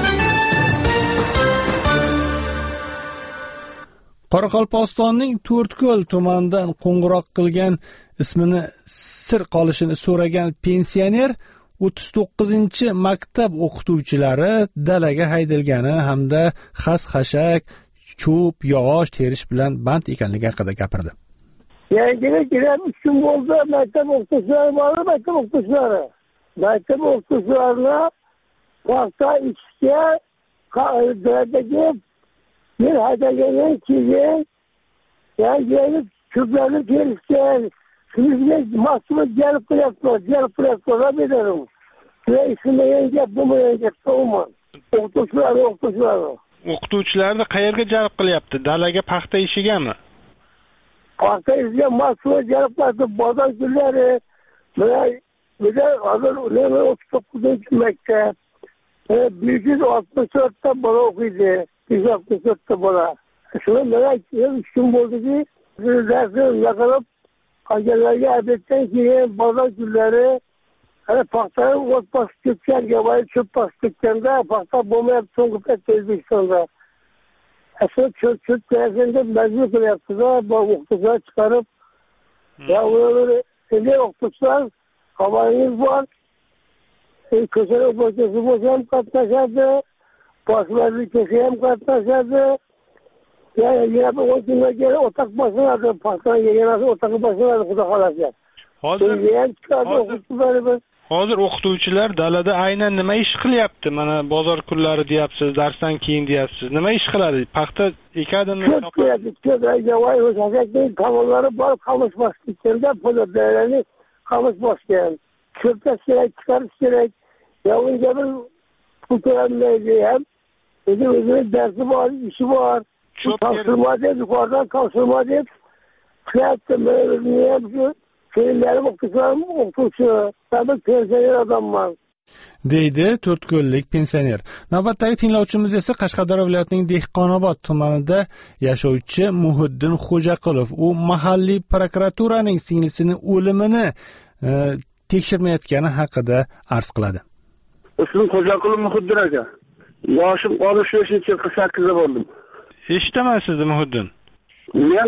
Qoraqalpog'istonning To'rtko'l tumanidan qo'ng'iroq qilgan, ismini sir qolishini so'ragan pensioner o'ttiz to'qqizinchi maktab o'qituvchilari dalaga haydalgani hamda xas-xashak, cho'p, yog'och terish bilan band ekanligi haqida gapirdi. Yangiga kelib uch kun bo'ldi, maktab o'qituvchilari bor, maktab o'qituvchilari. Maktab o'qituvchilarini vaqtda ishga dalaga men haydagandan keyin yangi ko'plarni terishgan, shunga mas'uliyat jalb qilyapti, jalb qilyapti, bedarim. Ishlagan gap bo'lmagan gap umuman. O'qituvchilar, o'qituvchilar. O'qituvchilarni qayerga jalb qilyapti? Dalaga paxta ishigami? Paxta ishiga mas'ul jalb qilib bozor kunlari bilan bilan hozir ular o'ttiz to'qqizinchi maktab. bir yuz oltmish to'rtta bola o'qiydi. bir yuz oltmish to'rtta bola. Shuni bilan ishim bo'ldiki, darsni yaqinib qolganlarga adetdan keyin bozor kunlari ana paxtani o't bosib ketgan, yovvoyi cho'p bosib ketganda paxta bo'lmayapti so'nggi paytda O'zbekistonda. Asli cho'p cho'p kerakda deb majbur qilyapti-da, bu o'qituvchilar chiqarib. Ya ular endi o'qituvchilar xabaringiz bor. Ko'chalar o'qituvchisi bo'lsa ham qatnashadi, boshlarlik bo'lsa ham qatnashadi. Yani yana bir o'qituvchilarga o'taq boshlanadi, paxtani yeganasi o'taqi boshlanadi, xudo xolasa. Hozir Hozir o'qituvchilar dalada aynan nima ish qilyapti? Mana bozor kunlari deyapsiz, darsdan keyin deyapsiz. Nima ish qiladi? Paxta ekadimi? Ko'p qiladi, ko'p yovvoyi o'sakning tomonlari bor, qamish bosib ketganda, po'latlarni qamish bosgan. Ko'pdas kerak, chiqarish kerak. Ya unga bir pul to'lanmaydi ham. O'zi o'zini darsi bor, ishi bor. Topshirma deb, yuqoridan topshirma deb. Qilyapti, men ham shu Seninlerim o'qituvchilarim o'qituvchi, tabii pensioner odamman. deydi to'rt ko'llik pensioner. Navbatdagi tinglovchimiz esa Qashqadaryo viloyatining Dehqonobod tumanida yashovchi Muhiddin Xo'jaqulov. U mahalliy prokuraturaning singlisining o'limini e, tekshirmayotgani haqida arz qiladi. Ismim Xo'jaqulov Muhiddin aka. Yoshim oltmish beshinchi yil qirq sakkizda bo'ldim. Eshitaman sizni Muhiddin. Men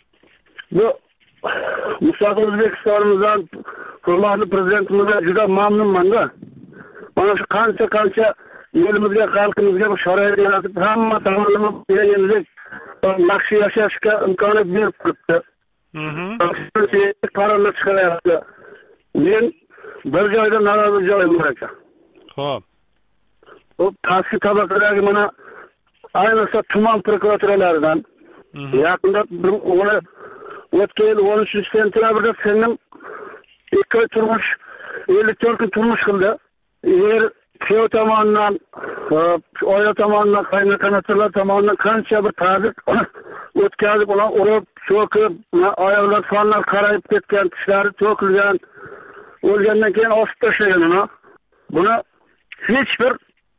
bu Mustaqil O'zbekistonimizdan hurmatli prezidentimizdan juda mamnunman-da. Mana shu qancha qancha elimizga, xalqimizga bu sharoit yaratib, hamma tomonlama yangilik yaxshi yashashga imkoniyat berib turibdi. Mhm. Qarorlar chiqaryapti. Men bir joyda norozi joyim bor ekan. Xo'p. Bu pastki tabaqadagi mana ayniqsa tuman prokuraturalaridan yaqinda bir o'g'li o'tgan yil o'n uchinchi sentyabrda singlim ikki oy turmush, ellik to'rt kun turmush qildi. Er kuyov tomonidan, oila tomonidan, qaynotanalar tomonidan qancha bir ta'zir o'tkazib, ular urib, so'kib, oyoqlar sonlar qarayib ketgan, tishlari to'kilgan, o'lgandan keyin osib tashlagan uni. Buni hech bir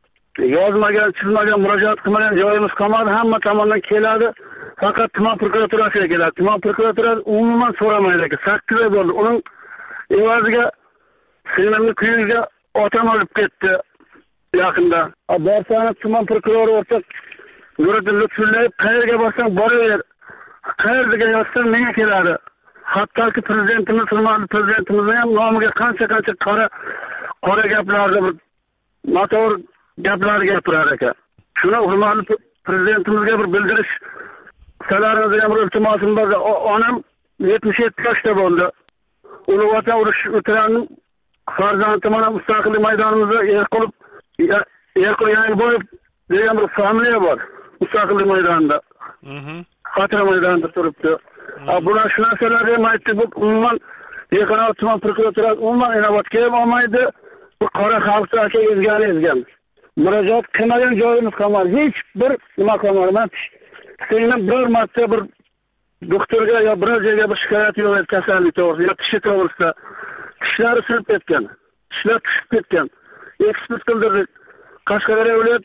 yozmagan, chizmagan, murojaat qilmagan joyimiz qolmadi. Hamma tomondan keladi. Faqat tuman prokuraturasiga keladi. Tuman prokuraturasi umuman so'ramaydi ekan. sakkiz oy bo'ldi. Uning evaziga singlimni kuyiga otam olib ketdi yaqinda. Borsani tuman prokurori o'rta Nuriddin Lutfullayev qayerga borsang boraver. Qayerga yozsang menga keladi. Hattoki prezidentimiz, hurmatli prezidentimizning ham nomiga qancha qancha qora qora gaplarni bir noto'g'ri gaplar gapirar ekan. Shuni hurmatli prezidentimizga bir bildirish salarimizga bir iltimosim bor. Onam yetmish yetti yoshda bo'ldi. Ulug' Vatan urush o'tirgan farzandi mana Mustaqillik maydonimizda Erqulov Erqulov Yangiboyev degan bir familiya bor. Mustaqillik maydonida. Mhm. Xotira maydonida turibdi. Bular shu narsalarga ham aytdi, bu umuman Dehqonobod tuman prokuraturasi umuman inobatga ham olmaydi. Bu qora xalqni aka ezgani ezgan. Murojaat qilmagan joyimiz qolmadi. Hech bir nima qolmadi. Men singlim biror marta bir doktorga yo biror joyga bir shikoyat yo'q edi kasallik to'g'risida, yo tishi to'g'risida. Tishlari sinib ketgan, tishlar tushib ketgan. Ekspert qildirdik. Qashqadaryo viloyat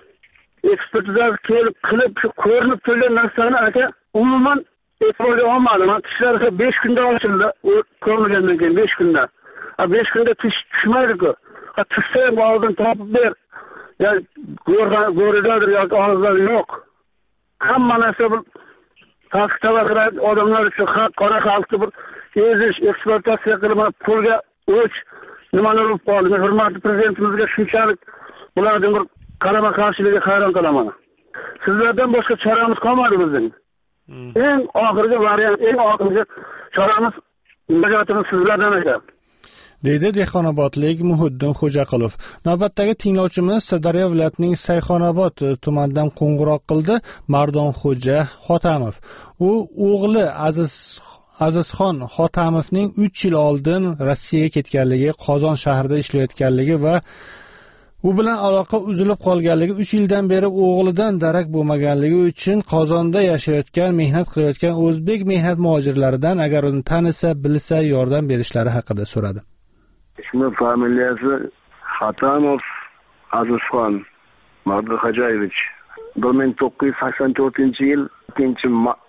ekspertizasi kelib qilib shu ko'rinib turgan narsani aka umuman e'tiborga olmadi. Men tishlari besh kunda ochildi. U ko'rilgandan keyin besh kunda. A besh kunda tish tushmaydi-ku. A tushsa ham oldin topib ber. Yani go'ridadir yoki og'izlari yo'q. Hamma narsa bir tasdiq tabaqalar odamlar uchun qora xalqni bir ezish, eksploatatsiya qilib pulga o'ch nimalar bo'lib qoldi. Men hurmatli prezidentimizga shunchalik bularning bir qarama qarshiligiga hayron qolaman. Sizlardan boshqa choramiz qolmadi bizning. Eng oxirgi variant, eng oxirgi choramiz mijotimiz sizlardan ekan. deydi Dehqonobodlik Muhiddin Xo'jaqulov. Navbatdagi tinglovchimiz Sirdaryo viloyatining Sayxonobod tumanidan qo'ng'iroq qildi. Mardonxo'ja Xotamov. U o'g'li Aziz Azizxon Hotamovning uch yil oldin Rossiyaga ketganligi, Qozon shahrida ishlayotganligi va u bilan aloqa uzilib qolganligi, uch yildan beri o'g'lidan darak bo'lmaganligi uchun Qozonda yashayotgan, mehnat qilayotgan o'zbek mehnat muhojirlaridan agar uni tanisa, bilsa, yordam berishlari haqida so'radi. Ismi, familiyasi Hotamov Azizxon Mardixo'jayevich. bir ming to'qqiz yuz sakson to'rtinchi yil ikkinchi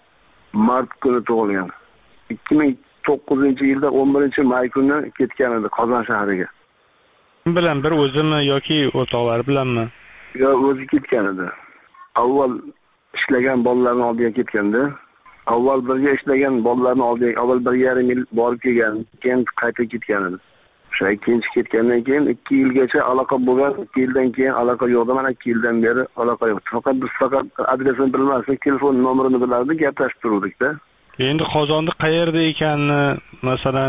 mart kuni tug'ilgan. ikki ming to'qqizinchi yilda o'n birinchi may kuni ketgan edi Qozon shahriga. Kim bilan, bir o'zimi yoki o'rtoqlari bilanmi? Yo, o'zi ketgan edi. Avval ishlagan bolalarning oldiga ketganda, avval birga ishlagan bolalarning oldiga avval bir yarim yil borib kelgan, keyin qayta ketgan edi. O'sha ikkinchi ketgandan keyin ikki yilgacha aloqa bo'lgan, ikki yildan keyin aloqa yo'qdi. Mana ikki yildan beri aloqa yo'q. Faqat biz faqat adresini bilmasdik, telefon nomerini bilardik, gaplashib turdik-da. Endi Qozonda qayerda ekanini, masalan,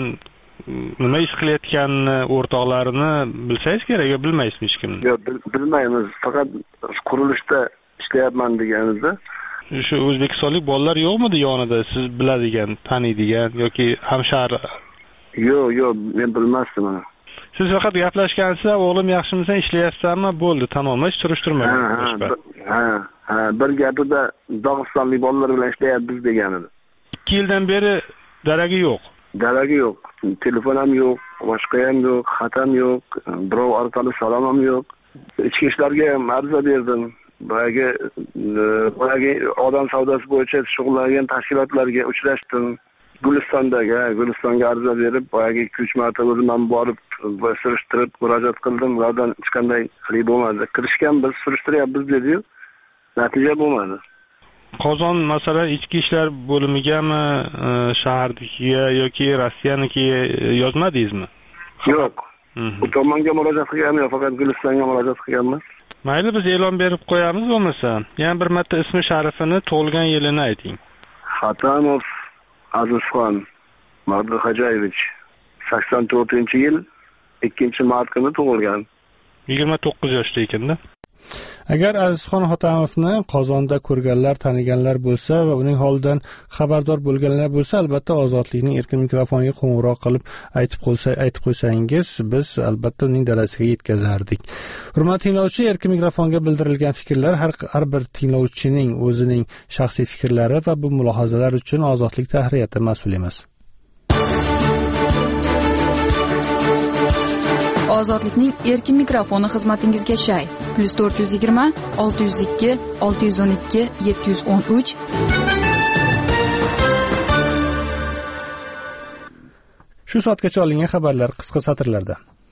nima ish qilayotganini, o'rtoqlarini bilsangiz kerak, yo bilmaysizmi hech kimni? Yo'q, bilmaymiz. Faqat qurilishda ishlayapman deganingizda. Shu o'zbekistonlik bolalar yo'qmidi yonida, siz biladigan, taniydigan yoki hamshar? Yo'q, yo'q, men bilmasdim uni. Siz faqat gaplashgansiz, o'g'lim yaxshimisan, ishlayapsanmi? Bo'ldi, tamom, hech surishtirmagan. Ha, ha, ha, bir gapida Dog'istonlik bolalar bilan ishlayapmiz degan edi. ikki yildan beri daragi yo'q. Daragi yo'q. Telefon ham yo'q, boshqa ham yo'q, xat ham yo'q, birov orqali salom ham yo'q. Ichki ishlarga ham ariza berdim. Boyagi boyagi odam savdosi bo'yicha shug'ullangan tashkilotlarga uchrashdim. Gulistondagi, Gulistonga ariza berib, boyagi ikki uch marta o'zim ham borib surishtirib, murojaat qildim. Ulardan hech qanday xili bo'lmadi. Kirishgan biz surishtiryapmiz dedi-yu, natija bo'lmadi. Qozon masalan ichki ishlar bo'limigami, shaharnikiga yoki Rossiyanikiga yozmadingizmi? Yo'q. Bu tomonga murojaat qilganim yo'q, faqat Gulistonga murojaat qilganmiz. Mayli, biz e'lon berib qo'yamiz bo'lmasa. Yana bir marta ismi sharifini, tug'ilgan yilini ayting. Hotamov Azizxon Mardixo'jayevich, sakson to'rtinchi yil ikkinchi mart kuni tug'ilgan. yigirma to'qqiz yoshda ekanda. Agar Azizxon Hotamovni Qozonda ko'rganlar, taniganlar bo'lsa va uning holidan xabardor bo'lganlar bo'lsa, albatta Ozodlikning erkin mikrofoniga qo'ng'iroq qilib aytib qo'ysa, aytib qo'ysangiz, biz albatta uning darasiga yetkazardik. Hurmatli tinglovchi, erkin mikrofonga bildirilgan fikrlar har har bir tinglovchining o'zining shaxsiy fikrlari va bu mulohazalar uchun Ozodlik tahriyati mas'ul emas. Ozodlikning erkin mikrofoni xizmatingizga shay. plus to'rt yuz yigirma olti yuz ikki olti yuz o'n ikki yetti yuz o'n uch. Shu soatgacha olingan xabarlar qisqa satrlarda.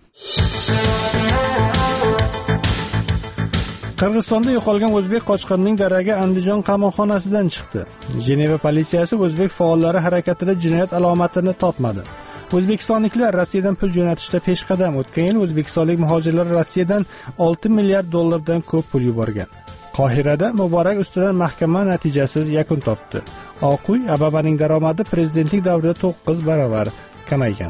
Qirg'izistonda yo'qolgan o'zbek qochqinining daragi Andijon qamoqxonasidan chiqdi. Jeneva politsiyasi o'zbek faollari harakatida jinoyat alomatini topmadi. O'zbekistonliklar Rossiyadan pul jo'natishda peshqadam. O'tgan yil o'zbekistonlik muhojirlar Rossiyadan olti milliard dollardan ko'p pul yuborgan. Qohirada Muborak ustidan mahkama natijasiz yakun topdi. Oq uy Ababaning daromadi prezidentlik davrida to'qqiz barobar kamaygan.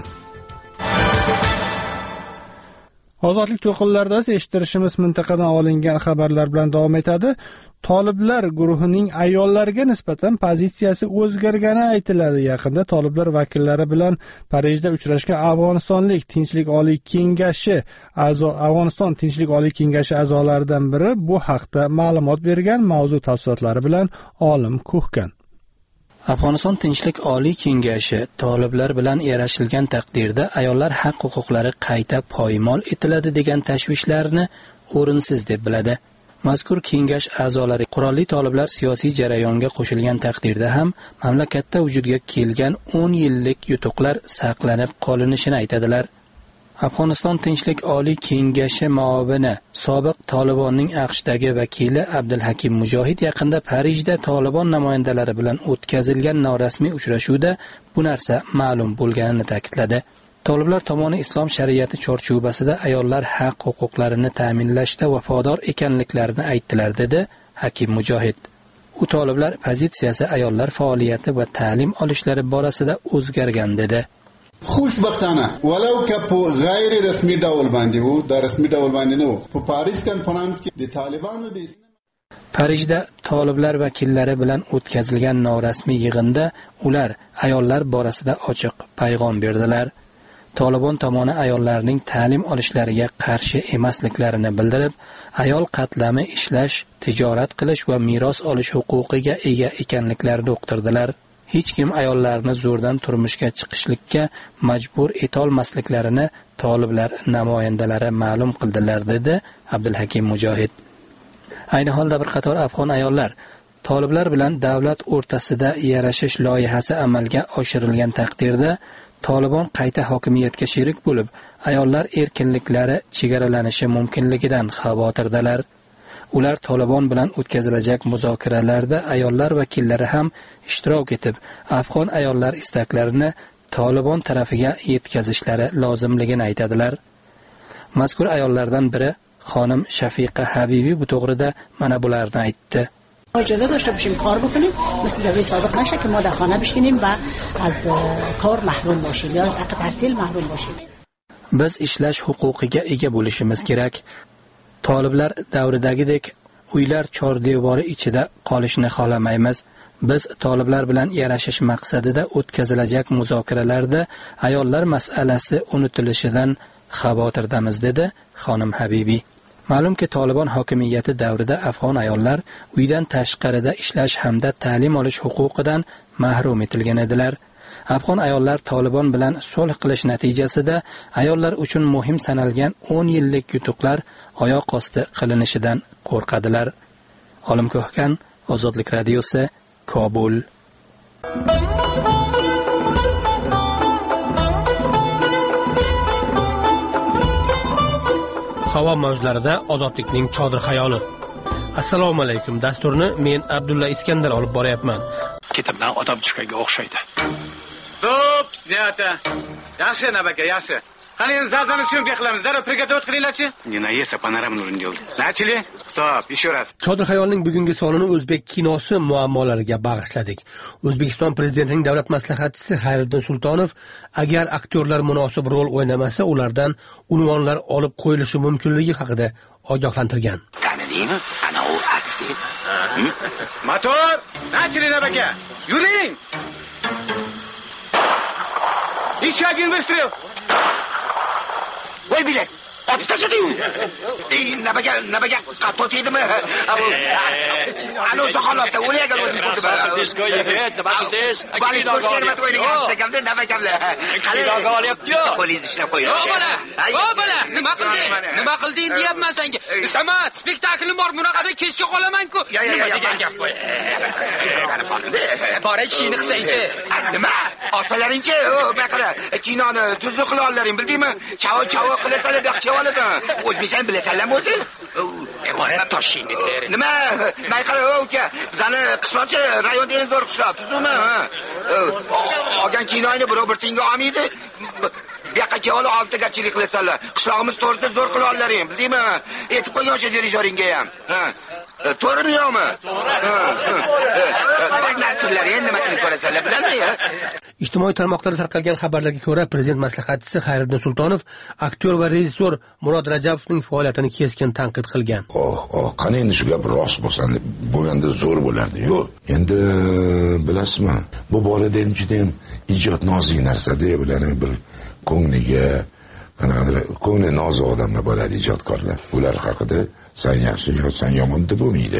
Ozodlik to'lqinlarida eshittirishimiz mintaqadan olingan xabarlar bilan davom etadi. Toliblar guruhining ayollarga nisbatan pozitsiyasi o'zgargani aytiladi. Yaqinda toliblar vakillari bilan Parijda uchrashgan Afg'onistonlik Tinchlik oliy kengashi a'zo Afg'oniston Tinchlik oliy kengashi a'zolaridan biri bu haqda ma'lumot bergan. Mavzu tafsilotlari bilan olim Kuhkan. Afg'oniston Tinchlik oliy kengashi toliblar bilan yarashilgan taqdirda ayollar haq-huquqlari qayta poymol etiladi degan tashvishlarni o'rinsiz deb biladi. Mazkur kengash a'zolari qurolli toliblar siyosiy jarayonga qo'shilgan taqdirda ham mamlakatda vujudga kelgan o'n yillik yutuqlar saqlanib qolinishini aytadilar. Afg'oniston Tinchlik oliy kengashi muavini, sobiq Tolibonning AQShdagi vakili Abdulhakim Mujohid yaqinda Parijda Tolibon namoyandalari bilan o'tkazilgan norasmiy uchrashuvda bu narsa ma'lum bo'lganini ta'kidladi. Toliblar tomoni islom shariati chorchubasida ayollar haq-huquqlarini ta'minlashda vafodor ekanliklarini aytdilar dedi Hakim Mujohid. U toliblar pozitsiyasi ayollar faoliyati va ta'lim olishlari borasida o'zgargan dedi. خوشبختانه ولو که په غیر رسمي ډول باندې وو د رسمي ډول باندې نه وو په پاریس کنفرانس کې د طالبانو د Parijda toliblar vakillari bilan o'tkazilgan norasmiy yig'inda ular ayollar borasida ochiq payg'am berdilar. Tolibon tomoni ayollarning ta'lim olishlariga qarshi emasliklarini bildirib, ayol qatlami ishlash, tijorat qilish va meros olish huquqiga ega ekanliklarini uqtirdilar. Hech kim ayollarni zo'rdan turmushga chiqishlikka majbur etolmasliklarini toliblar namoyandalari ma'lum qildilar, dedi Abdulhakim Mujohid. Ayni holda bir qator afg'on ayollar toliblar bilan davlat o'rtasida yarashish loyihasi amalga oshirilgan taqdirda Tolibon qayta hokimiyatga sherik bo'lib, ayollar erkinliklari chegaralanishi mumkinligidan xavotirdalar. Ular Tolibon bilan o'tkazilajak muzokaralarda ayollar vakillari ham ishtirok etib, afg'on ayollar istaklarini Tolibon tarafiga yetkazishlari lozimligini aytadilar. Mazkur ayollardan biri xonim Shafiqa Habibi bu to'g'rida mana bularni aytdi. اجازه داشته باشیم کار بکنیم، مثل دوره سابق نشه که ما در خانه بشینیم و از کار محروم باشیم یا از حق تحصیل محروم باشیم. Biz ishlash huquqiga ega bo'lishimiz kerak. Toliblar davridagidek uylar chordevori ichida qolishni xohlamaymiz. Biz toliblar bilan yarashish maqsadida o'tkazilajak muzokaralarda ayollar masalasi unutilishidan xavotirdamiz, dedi xonim Habibi. Ma'lumki Tolibon hokimiyati davrida afg'on ayollar uydan tashqarida ishlash hamda ta'lim olish huquqidan mahrum etilgan edilar. Afg'on ayollar Tolibon bilan sulh qilish natijasida ayollar uchun muhim sanalgan o'n yillik yutuqlar oyoq osti qilinishidan qo'rqadilar. Olim Ko'hkan, Ozodlik radiosi, Kobul. Havo mavjlarida ozodlikning chodir xayoli. Assalomu alaykum. Dasturni men Abdulla Iskandar olib boryapman. Ketibdan odam tushganga o'xshaydi. Stop, snята. Yaxshi nabaka, yaxshi. Qani endi zazani uchun beqilamiz. Darrov brigada o't qilinglarchi. Nina esa panoramni o'rin oldi. Nachili? Stop, еще раз. Chodir xayolning bugungi sonini o'zbek kinosi muammolariga bag'ishladik. O'zbekiston prezidentining davlat maslahatchisi Xayriddin Sultonov agar aktyorlar munosib rol o'ynamasa, ulardan unvonlar olib qo'yilishi mumkinligi haqida ogohlantirgan. Tanidingmi? Ana u aktyor. Motor! Nachili nabaka. Yuring! Еще один выстрел! Voy bilet. Otib tashding. Ey, nabaga, nabaga qatot edimi? Ana o'sha holatda o'lagan o'zim ko'rdim. Diskoga ket, nima qildingiz? Bali ko'rsatma o'ynagan sekamda nabagamda. Qaliroq olyapti-yu. Qo'lingizni ishlab qo'ying. O bola, o bola, nima qilding? Nima qilding deyapman senga. Samat, spektaklim bor, bunaqada kechga qolaman-ku. Nima degan gap bu? Bora ishingni qilsang-chi. Nima? Otalaring-chi, o, baqara, kinoni tuzli qila olalaring, bildingmi? Chavo-chavo qilasalar baxtiyor oladi. O'zbekcha bilasanlar o'zi. Bora toshingni ter. Nima? Mayqara uka, bizani qishloqchi rayonda eng zo'r qishloq, tuzumi? Olgan kinoyni birov-bir tinga olmaydi. Bu yoqqa kelib oltigachilik qilasanlar. Qishlog'imiz to'g'risida zo'r qila olalaring, bildingmi? Aytib qo'ygan o'sha dirijoringga ham. Ha. To'g'rimi yo'qmi? To'g'ri. Endi nimasini ko'rasanlar biladimi? Ijtimoiy tarmoqlarda tarqalgan xabarlarga ko'ra, prezident maslahatchisi Xayriddin Sultonov aktyor va rejissyor Murod Rajabovning faoliyatini keskin tanqid qilgan. Oh, oh, qani endi shu gap rost bo'lsa, bo'lganda zo'r bo'lardi. Yo'q, endi bilasizmi, bu borada ham juda ham ijod nozik narsa-da, bularni bir ko'ngliga, qanaqadir ko'ngli nozik odamlar bo'ladi ijodkorlar. Ular haqida sen yaxshi yo sen yomon deb bo'lmaydi.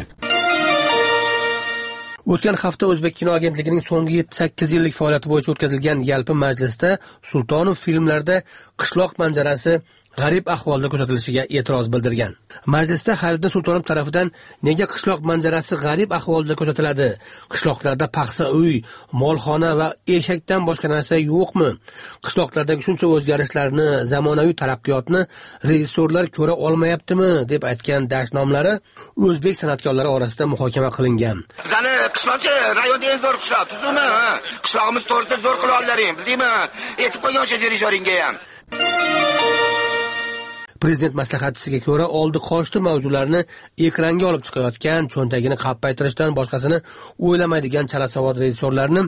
O'tgan hafta O'zbek kino agentligining so'nggi yetti sakkiz yillik faoliyati bo'yicha o'tkazilgan yalpi majlisda Sultonov filmlarda qishloq manzarasi g'arib ahvolda kuzatilishiga e'tiroz bildirgan. Majlisda Xayriddin Sultonov tomonidan nega qishloq manzarasi g'arib ahvolda kuzatiladi? Qishloqlarda paxsa uy, molxona va eshakdan boshqa narsa yo'qmi? Qishloqlardagi shuncha o'zgarishlarni, zamonaviy taraqqiyotni rejissyorlar ko'ra olmayaptimi deb aytgan dashnomlari o'zbek san'atkorlari orasida muhokama qilingan. Bizani qishloqchi rayonda eng zo'r qishloq, tuzumi? Qishlog'imiz to'g'risida zo'r qila olalaring, bildingmi? Aytib qo'ygan o'sha dirijoringga ham. Prezident maslahatchisiga ko'ra, oldi qochdi mavzularni ekranga olib chiqayotgan, cho'ntagini qappaytirishdan boshqasini o'ylamaydigan chalasavod rejissyorlarni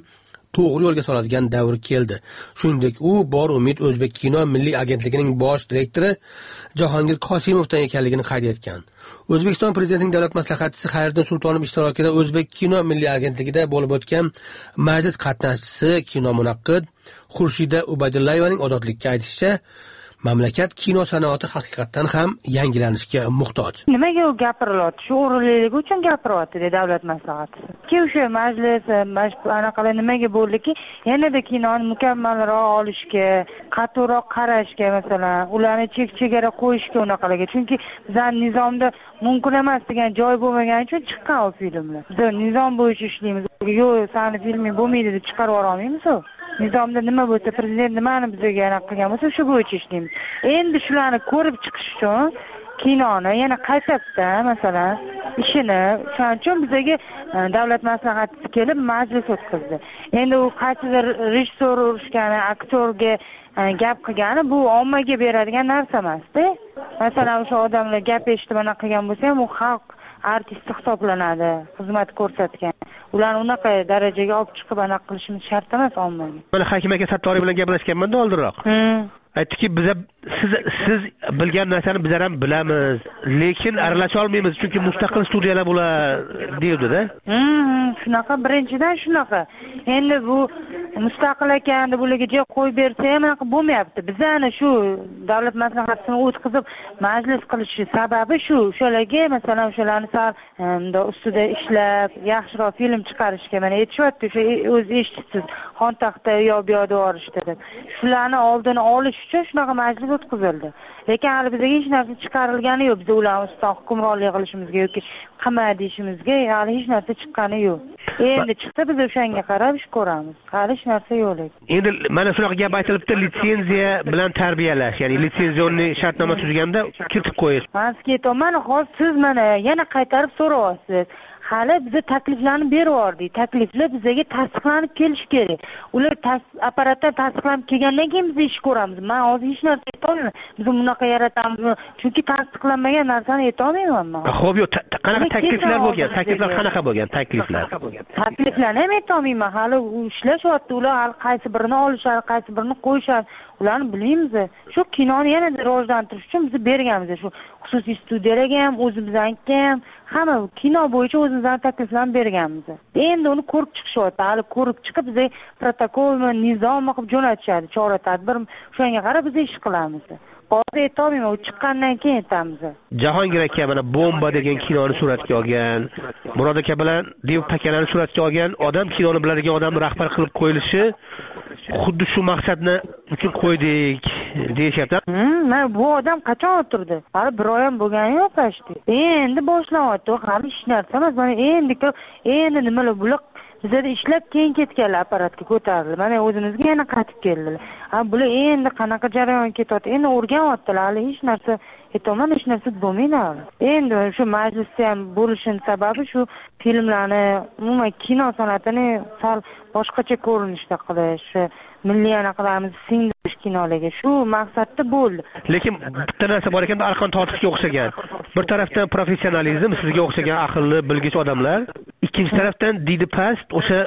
to'g'ri yo'lga soladigan davr keldi. Shuningdek, u Bor umid O'zbek kino milliy agentligining bosh direktori Jahongir Qosimovdan ekanligini qayd etgan. O'zbekiston Prezidentining davlat maslahatchisi Xayriddin Sultonov ishtirokida O'zbek kino milliy agentligida bo'lib o'tgan majlis qatnashchisi, kino munaqqid Xurshida Ubaydullayevaning ozodlikka aytishicha, mamlakat kino sanoati haqiqatan ham yangilanishga muhtoj. Nimaga u gapirilyapti? Shu o'rinliligi uchun gapiryapti dedi davlat maslahatchisi. Ki o'sha majlis anaqalar nimaga bo'ldiki, yanada kinoni mukammalroq olishga, qattiqroq qarashga, masalan, ularni chek-chegara qo'yishga unaqalarga. Chunki bizning nizomda mumkin emas degan joy bo'lmagani uchun chiqqan u filmlar. Biz nizom bo'yicha ishlaymiz. Yo'q, sani filming bo'lmaydi deb chiqarib yora olmaymiz. Nizomda nima bo'lsa, prezident nimani bizga yana qilgan bo'lsa, shu bo'yicha ishlaymiz. Endi shularni ko'rib chiqish uchun kinoni yana qaytadan, masalan, ishini, shuning uchun bizga davlat maslahatchisi kelib majlis o'tkazdi. Endi u qaysidir rejissor urishgani, aktyorga gap qilgani bu ommaga beradigan narsa emas-da. Masalan, o'sha odamlar gap eshitib ana qilgan bo'lsa ham u xalq artisti hisoblanadi, xizmat ko'rsatgan. Ularni unaqa darajaga olib chiqib ana qilishimiz shart emas ommaga. Mana Hakim aka Sattoriy bilan gaplashganman-da oldinroq. Aytdiki, biz siz siz bilgan narsani bizlar ham bilamiz, lekin aralasha olmaymiz chunki mustaqil studiyalar bo'lar deydi-da. Hmm, shunaqa birinchidan shunaqa. Endi bu mustaqil ekan deb ularga joy qo'yib bersa ham unaqa bo'lmayapti. Bizani shu davlat maslahatini o'tkazib majlis qilishi sababi shu, o'shalarga masalan o'shalarni sal ustida ishlab, yaxshiroq film chiqarishga mana aytishyapti, o'sha o'z eshitisiz xontaxta yo bu yoqda borishdi deb. Shularni oldini olish uchun shunaqa majlis o'tkazildi. Lekin hali bizga hech narsa chiqarilgani yo'q. Biz ularni ustidan hukmronlik qilishimizga yoki qilma deyishimizga hali hech narsa chiqqani yo'q. Endi chiqsa biz o'shanga qarab ish ko'ramiz. Hali hech narsa yo'q. Endi mana shunaqa gap aytilibdi, litsenziya bilan tarbiyalash, ya'ni litsenzionni shartnoma tuzganda kiritib qo'yish. Men sizga aytaman, hozir siz mana yana qaytarib so'rayapsiz. Hali biza takliflarni beryordik. Takliflar bizga tasdiqlanib kelishi kerak. Ular apparatdan tasdiqlanib kelgandan keyin biz ish ko'ramiz. Men hozir hech narsa aytolmayman. Biz bunaqa yaratamiz. Chunki tasdiqlanmagan narsani aytolmayman men. Xo'p, yo'q, qanaqa takliflar bo'lgan? Takliflar qanaqa bo'lgan? Takliflar. Takliflarni ham aytolmayman. Hali ishlashyapti. Ular hali qaysi birini olishar, qaysi birini qo'yishar. Ularni bilmaymiz. Shu kinoni yanada rivojlantirish uchun biz berganmiz. Shu xususiy studiyalarga ham, o'zimizga ham, hamma kino bo'yicha o'zimizdan takliflarni berganmiz. Endi uni ko'rib chiqishyapti. Hali ko'rib chiqib biz protokolmi, nizommi qilib jo'natishadi, chora-tadbir. O'shanga qarab biz ish qilamiz. Hozir aytolmayman, u chiqqandan keyin aytamiz. Jahongir aka mana Bomba degan kinoni suratga olgan, Murod aka bilan Dev Pakalani suratga olgan odam kinoni biladigan odamni rahbar qilib qo'yilishi xuddi shu maqsadni uchun qo'ydik deyishyapti. Hmm, bu odam qachon o'tirdi? Hali bir oy ham bo'lgani yo'q pashti. Endi boshlanyapti, hali hech narsa emas. Mana endi endi nimalar bular bizda ishlab keyin ketganlar apparatga ko'tarildi. Mana o'zimizga yana qaytib keldilar. Ha, bular endi qanaqa jarayon ketyapti? Endi o'rganyaptilar. Hali hech narsa aytaman, hech narsa bo'lmaydi. Endi shu majlisda ham bo'lishining sababi shu filmlarni, umuman kino san'atini sal boshqacha ko'rinishda qilish, milliy anaqalarimizni singdirish kinolarga. Shu maqsadda bo'ldi. Lekin bitta narsa bor ekan, arqon tortishga o'xshagan. Bir tarafdan professionalizm, sizga o'xshagan aqlli, bilgich odamlar, ikkinchi tarafdan didi past o'sha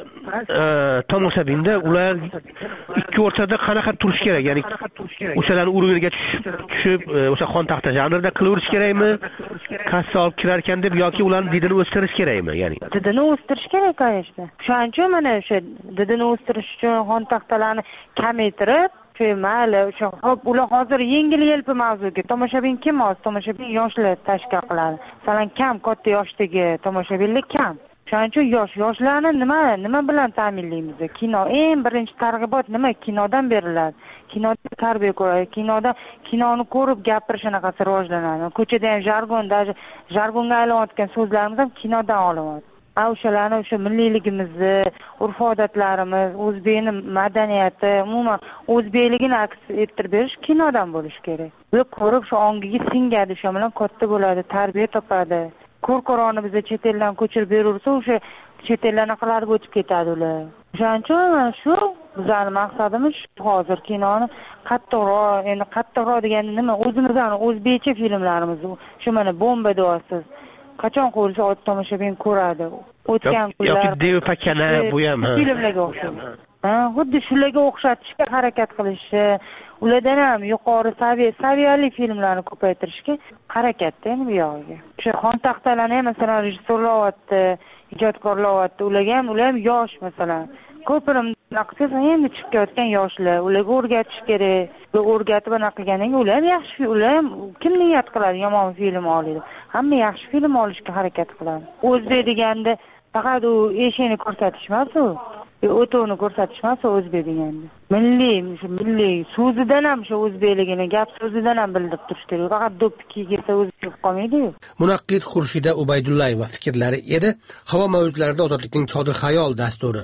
tomoshabinda ular ikki o'rtada qanaqa turish kerak? Ya'ni o'shalarning urug'iga tushib, o'sha xon taxta janrida qilaverish kerakmi? Kassa olib kirar ekan deb yoki ularning didini o'stirish kerakmi? Ya'ni didini o'stirish kerak, конечно. Shuning uchun mana o'sha didini o'stirish uchun xon taxtalarni kamaytirib, mayli o'sha hop ular hozir yengil-yelpi mavzuga tomoshabin kim hozir? Tomoshabin yoshlar tashkil qiladi. Masalan, kam katta yoshdagi tomoshabinlar kam. Shuning uchun yosh yoshlarni nima nima bilan ta'minlaymiz? Kino eng birinchi targ'ibot nima? Kinodan beriladi. Kinoda tarbiya ko'radi. Kinoda kinoni ko'rib gapirish anaqasi rivojlanadi. Ko'chada ham jargon, даже jargonga aylanayotgan so'zlarimiz ham kinodan olinadi. O'shalarni o'sha milliyligimizni, urf-odatlarimiz, o'zbekning madaniyati, umuman o'zbekligini aks ettirib berish kinodan bo'lishi kerak. Bu ko'rib shu ongiga singadi, shu bilan katta bo'ladi, tarbiya topadi. Ko'r-ko'roni bizni chet eldan ko'chirib berursa, o'sha chet ellarni qilib o'tib ketadi ular. Shuning uchun shu bizning maqsadimiz hozir kinoni qattiqroq, endi qattiqroq degani nima? O'zimizning o'zbekcha filmlarimiz, shu mana Bomba deyapsiz. Qachon qo'yilsa tomoshabin ko'radi. o'tgan kunlar yoki dev pakana bu ham filmlarga o'xshaydi. Ha, xuddi shularga o'xshatishga harakat qilishi, ulardan ham yuqori saviya saviyali filmlarni ko'paytirishga harakatda endi bu yog'iga. O'sha xon taxtalarni ham masalan rejissyorlayapti, ijodkorlayapti, ularga ham ular ham yosh masalan. Ko'pirim naqsiz endi chiqib ketgan yoshlar, ularga o'rgatish kerak. Ular o'rgatib anaqa qilgandan keyin ular ham yaxshi, ular ham kim niyat qiladi yomon film oladi. Hamma yaxshi film olishga harakat qiladi. O'zbek deganda faqat u eshikni ko'rsatish emas u. O'tovni ko'rsatish emas o'zbek deganda. Milliy, milliy so'zidan ham shu o'zbekligini, gap so'zidan ham bildirib turish kerak. Faqat do'ppi kiysa o'zbek qolmaydi-ku. Munaqqid Xurshida Ubaydullayeva fikrlari edi. Havo mavjlarida ozodlikning chodir xayol dasturi.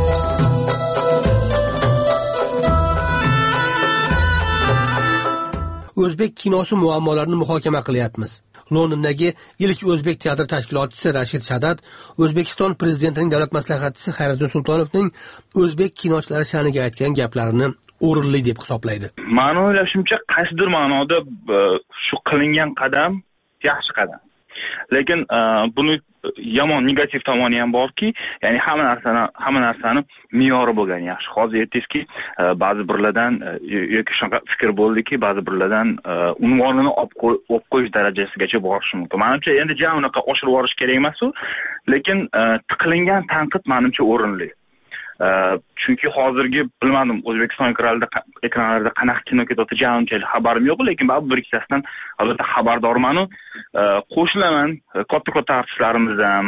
O'zbek kinosi muammolarini muhokama qilyapmiz. Londondagi ilk o'zbek teatr tashkilotchisi Rashid Shadat O'zbekiston prezidentining davlat maslahatchisi Xayriddin Sultonovning o'zbek kinochilari sha'niga aytgan gaplarini o'rinli deb hisoblaydi. Ma'no o'ylashimcha, qaysidir ma'noda shu qilingan qadam yaxshi qadam. Lekin buni yomon negativ tomoni ham borki, ya'ni hamma narsani hamma narsani me'yori bo'lgan yaxshi. Hozir aytdingizki, ba'zi birlardan yoki shunaqa fikr bo'ldiki, ba'zi birlardan unvonini olib qo'yish darajasigacha borishi mumkin. Menimcha endi jam unaqa oshirib yuborish kerak emas u, lekin qilingan tanqid menimcha o'rinli. Chunki hozirgi bilmadim O'zbekiston ekranlarida qanaqa kino ketayotganiga unchalik xabarim yo'q, lekin baribir bir ikkitasidan albatta xabardorman-u. Qo'shilaman, katta-katta artistlarimiz ham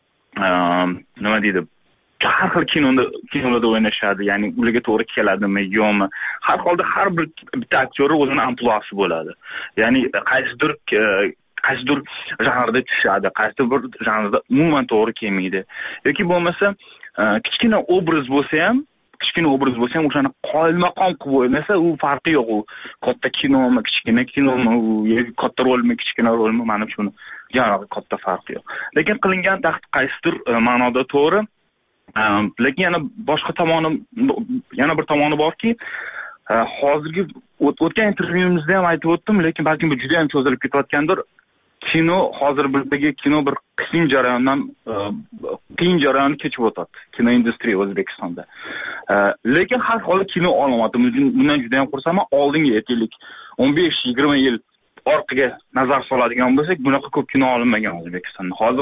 nima deydi, har xil kinoda kinolarda o'ynashadi, ya'ni ularga to'g'ri keladimi, yo'qmi? Har holda har bir bitta aktyor o'zining ampluasi bo'ladi. Ya'ni qaysidir qaysidir janrda tushadi, qaysidir bir janrda umuman to'g'ri kelmaydi. Yoki bo'lmasa kichkina obraz bo'lsa ham, kichkina obraz bo'lsa ham o'shani qoyilmaqom qilib o'ynasa, u farqi yo'q. U katta kinomi, kichkina kinomi, u katta rolmi, kichkina rolmi, mana shuni yana katta farqi yo'q. Lekin qilingan taxt qaysidir ma'noda to'g'ri. Lekin yana boshqa tomoni, yana bir tomoni borki, hozirgi o'tgan intervyumizda ham aytib o'tdim, lekin balki bu juda ham cho'zilib ketayotgandir. Kino hozir bizdagi kino bir qiyin jarayondan qiyin jarayonni kechib o'tadi. Kino industriya O'zbekistonda. Lekin har holda kino olomati bundan juda ham xursandman. Oldingi aytaylik o'n besh yigirma yil orqaga nazar soladigan bo'lsak, bunaqa ko'p kino olinmagan O'zbekistonda. Hozir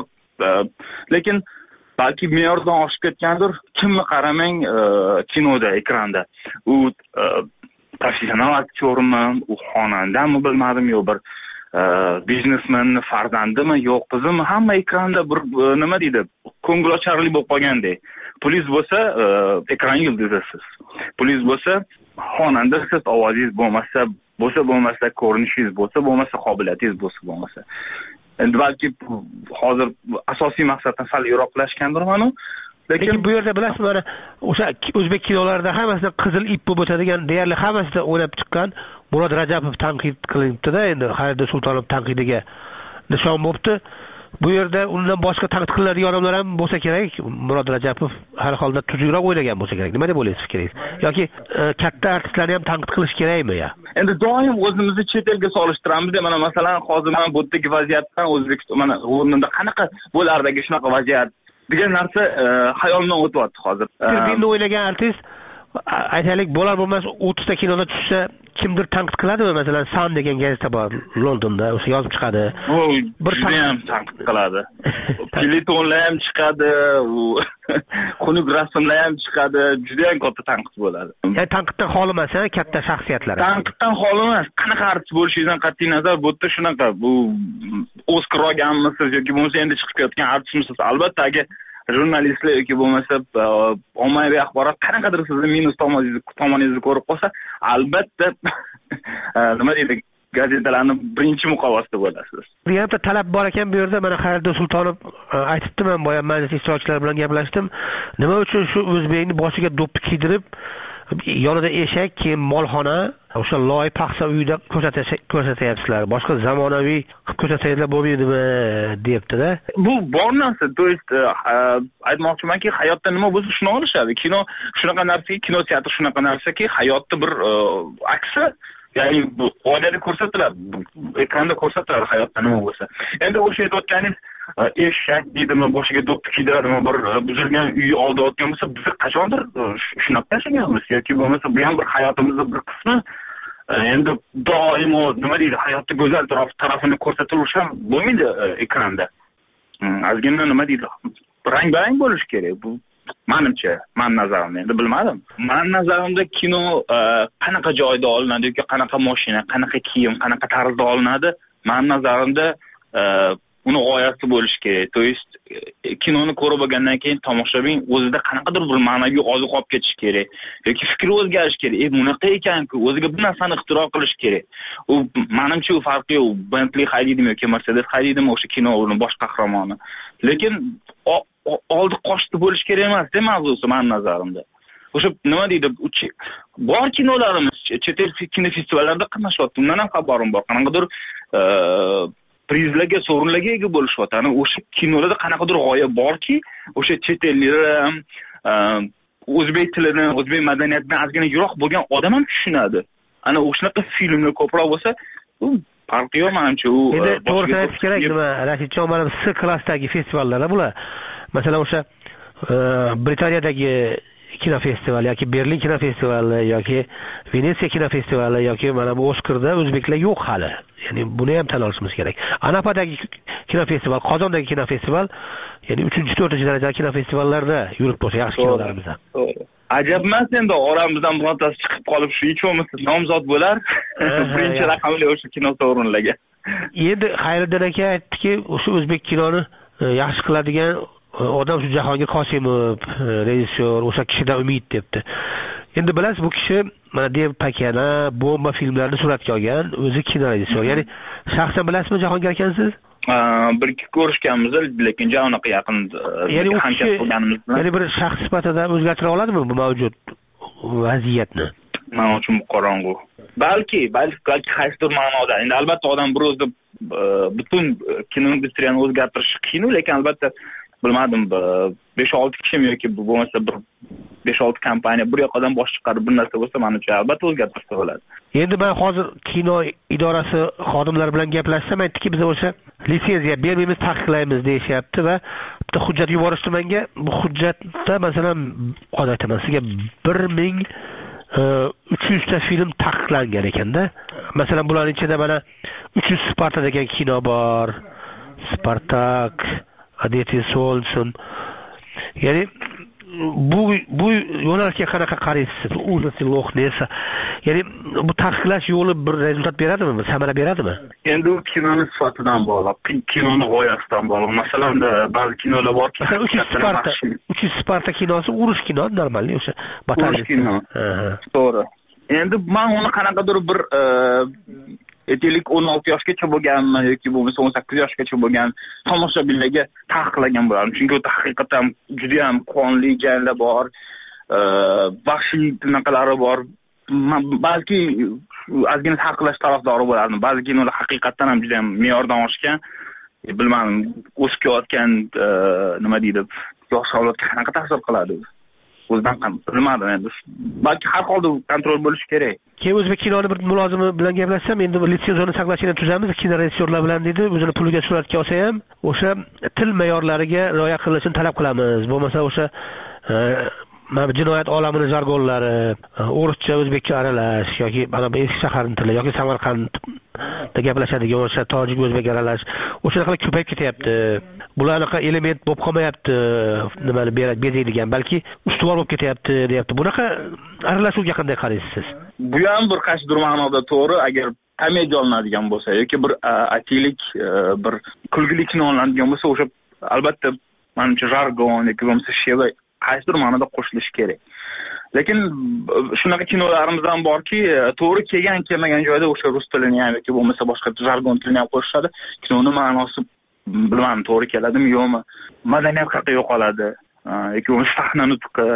lekin balki me'yordan oshib ketgandir. Kimni qaramang kinoda, ekranda. U professional aktyormi, u xonandami bilmadim, yo'q bir biznesmenni farzandimi, yo'q qizimi, hamma ekranda bir nima deydi, ko'ngilocharli bo'lib qolgandek. Puliz bo'lsa, ekran yulduzisiz. Puliz bo'lsa, xonandasiz, ovozingiz bo'lmasa, bo'lsa bo'lmasa, ko'rinishingiz bo'lsa, bo'lmasa, qobiliyatingiz bo'lsa, bo'lmasa. Endi balki hozir asosiy maqsaddan sal yiroqlashgandirman-u. Lekin bu yerda bilasizmi, mana o'sha o'zbek kinolarida hammasidan qizil ip bo'lib o'tadigan, deyarli hammasida o'ynab chiqqan Murod Rajapov tanqid qilindi-da, endi Xayriddin Sultonov tanqidiga nishon bo'libdi. Bu yerda undan boshqa tanqid qilinadigan odamlar ham bo'lsa kerak. Murod Rajapov har holda tuzukroq o'ynagan bo'lsa kerak. Nima deb o'ylaysiz fikringiz? Yoki katta artistlarni ham tanqid qilish kerakmi ya? Endi doim o'zimizni chet elga solishtiramiz. Mana masalan, hozir mana bu yerdagi vaziyatdan O'zbekiston mana o'rnida qanaqa bo'lardagi shunaqa vaziyat degan narsa xayolimdan o'tyapti hozir. Filmda o'ynagan artist aytaylik bo'lar bo'lmas o'ttizta kinoda tushsa kimdir tanqid qiladimi? Masalan, Sun degan gazeta bor Londonda, o'sha yozib chiqadi. Bu bir ham tanqid qiladi. Teletonlar ham chiqadi, u xunuk rasmlar ham chiqadi, juda ham katta tanqid bo'ladi. Ya'ni tanqiddan xoli emas, katta shaxsiyatlar. Tanqiddan xoli emas. Qanaqa artist bo'lishingizdan qat'iy nazar, bu yerda shunaqa, bu Oskar olganmisiz yoki bo'lmasa endi chiqib ketgan artistmisiz? Albatta, agar jurnalistlar yoki bo'lmasa ommaviy axborot qanaqadir sizni minus tomoningizni ko'rib qolsa, albatta nima deydi, gazetalarni birinchi muqovasida bo'lasiz. Bu yerda talab bor ekan, bu yerda mana Xayriddin Sultonov aytibdi, men boya majlis ishtirokchilari bilan gaplashdim. Nima uchun shu o'zbekni boshiga do'ppi kiydirib, yonida eshak, keyin molxona, o'sha loy paxsa uyda ko'rsatyapsizlar. Boshqa zamonaviy qilib ko'rsatsangiz bo'lmaydimi, deyapti-da. Bu bor narsa. To есть aytmoqchimanki, hayotda nima bo'lsa shuni olishadi. Kino shunaqa narsaki, kino teatr shunaqa narsaki, hayotda bir aksi, ya'ni oilada ko'rsatiladi, ekranda ko'rsatiladi hayotda nima bo'lsa. Endi o'sha aytayotganingiz eshak deydimi, boshiga do'ppi kiydiradimi, bir buzilgan uy oldayotgan bo'lsa, biz qachondir shunaqa yashaganmiz yoki bo'lmasa bu ham bir hayotimizning bir qismi. Endi doimo nima deydi, hayotning go'zal tarafini ko'rsatilish ham bo'lmaydi ekranda. Ozgina nima deydi, rang-barang bo'lish kerak. Bu menimcha, men nazarimda, endi bilmadim. Men nazarimda kino qanaqa joyda olinadi yoki qanaqa mashina, qanaqa kiyim, qanaqa tarzda olinadi, men nazarimda uni g'oyasi bo'lishi kerak. To есть kinoni ko'rib bo'lgandan keyin tomoshabin o'zida qanaqadir bir ma'naviy oziq olib ketish kerak yoki fikri o'zgarish kerak. E bunaqa ekan-ku, o'ziga bir narsani ixtiro qilish kerak. U menimcha u farqi yo'q. Bentley haydidimi yoki Mercedes haydidimi o'sha kinoning bosh qahramoni. Lekin oldi qochdi bo'lish kerak emas-da mavzusi men nazarimda. O'sha nima deydi, bor kinolarimiz chet el kino festivallarida qatnashyapti. Undan ham xabarim bor. Qanaqadir prizlarga, sovrinlarga ega bo'lishyapti. Ana o'sha kinolarda qanaqadir g'oya borki, o'sha chet elliklar ham o'zbek tilini, o'zbek madaniyatidan ozgina yiroq bo'lgan odam ham tushunadi. Ana o'shanaqa filmlar ko'proq bo'lsa, u farqi yo'q menimcha. U endi to'g'risini aytish kerak, nima Rashidjon, mana C klassdagi festivallar bular. Masalan, o'sha Britaniyadagi kino festivali yoki Berlin kino festivali yoki Venetsiya kino festivali yoki mana bu Oskarda o'zbeklar yo'q hali. Ya'ni buni ham tan olishimiz kerak. Anapadagi kino festival, Qozondagi kino festival, ya'ni uchinchi to'rtinchi darajali kino festivallarda yurib tursa yaxshi kinolarimiz ham. Ajab emas, endi oramizdan birontasi chiqib qolib shu hech bo'lmasa nomzod bo'lar. Birinchi raqamli o'sha kino sovrinlarga. Endi Xayriddin aka aytdiki, o'sha o'zbek kinoni yaxshi qiladigan odam shu Jahongir Qosimov, rejissyor, o'sha kishidan umid debdi. Endi bilasiz, bu kishi mana Dev Pakana, Bomba filmlarini suratga olgan, o'zi kino rejissyor. Ya'ni shaxsan bilasizmi Jahongir akani siz? Bir ikki ko'rishganmiz, lekin javonaqa yaqin hamkasb bo'lganimiz bilan. Ya'ni bir shaxs sifatida o'zgartira oladimi bu mavjud vaziyatni? Men uchun qorong'u. Balki, balki balki qaysidir ma'noda. Endi albatta odam bir o'zida butun kino industriyani o'zgartirishi qiyin, lekin albatta bilmadim, besh olti kishi yoki bo'lmasa bir besh olti kompaniya bir yoqdan bosh chiqarib bir narsa bo'lsa, menimcha albatta o'zgartirsa bo'ladi. Endi men hozir kino idorasi xodimlari bilan gaplashsam, aytdiki, biz o'sha litsenziya bermaymiz, taqiqlaymiz deyishyapti va bitta hujjat yuborishdi menga. Bu hujjatda masalan, hozir aytaman sizga, bir ming uch yuz ta film taqiqlangan ekanda. Masalan, bularning ichida mana uch yuz Sparta degan kino bor. Spartak, Adeti Solson. Ya'ni bu bu yo'nalishga qanaqa qaraysiz? Ulasi Loxnesa. Ya'ni bu taqiqlash yo'li bir rezultat beradimi, samara beradimi? Endi u kinoning sifatidan bog'liq, kinoning g'oyasidan bog'liq. Masalan, ba'zi kinolar borki, uch yuz Sparta, uch yuz Sparta kinosi urush kino, normal, o'sha batalya kino. To'g'ri. Endi men uni qanaqadir bir aytaylik o'n olti yoshgacha bo'lganmi yoki bo'lmasa o'n sakkiz yoshgacha bo'lgan tomoshabinlarga taqiqlagan bo'lardim. Chunki u haqiqatan juda ham qonli janglar bor, vahshiy bunaqalari bor. Balki ozgina taqiqlash tarafdori bo'lardim. Ba'zi kinolar haqiqatan ham juda ham me'yordan oshgan, bilmadim, o'sib kelayotgan nima deydi, yosh avlodga qanaqa ta'sir qiladi? O'zdan ham bilmadim endi. Balki har holda kontrol bo'lishi kerak. Keyin o'zbek kinoni bir mulozimi bilan gaplashsam, endi litsenziyani saqlashni tuzamiz, kino rejissyorlar bilan dedi, o'zini puliga suratga olsa ham, o'sha til me'yorlariga rioya qilinishini talab qilamiz. Bo'lmasa o'sha mana jinoyat olamining jargonlari, o'rischa o'zbekcha aralash yoki mana eski shaharning tili yoki Samarqandda gaplashadigan o'sha tojik o'zbek aralash, o'shanaqa ko'payib ketyapti. Bular anaqa element bo'lib qolmayapti, nimani bezaydigan, balki ustuvor bo'lib ketyapti, deyapti. Bunaqa aralashuvga qanday qaraysiz siz? Bu ham bir qaysidir ma'noda to'g'ri, agar komediya olinadigan bo'lsa yoki bir aytaylik bir kulgili kino olinadigan bo'lsa, o'sha albatta menimcha jargon yoki bo'lmasa sheva qaysidir ma'noda qo'shilishi kerak. Lekin shunaqa kinolarimiz ham borki, to'g'ri kelgan kelmagan joyda o'sha rus tilini ham yoki bo'lmasa boshqa jargon tilini ham qo'shishadi. Kinoning ma'nosi bilmadim, to'g'ri keladimi yo'qmi? Madaniyat qayerda yo'qoladi yoki bo'lmasa sahna nutqi,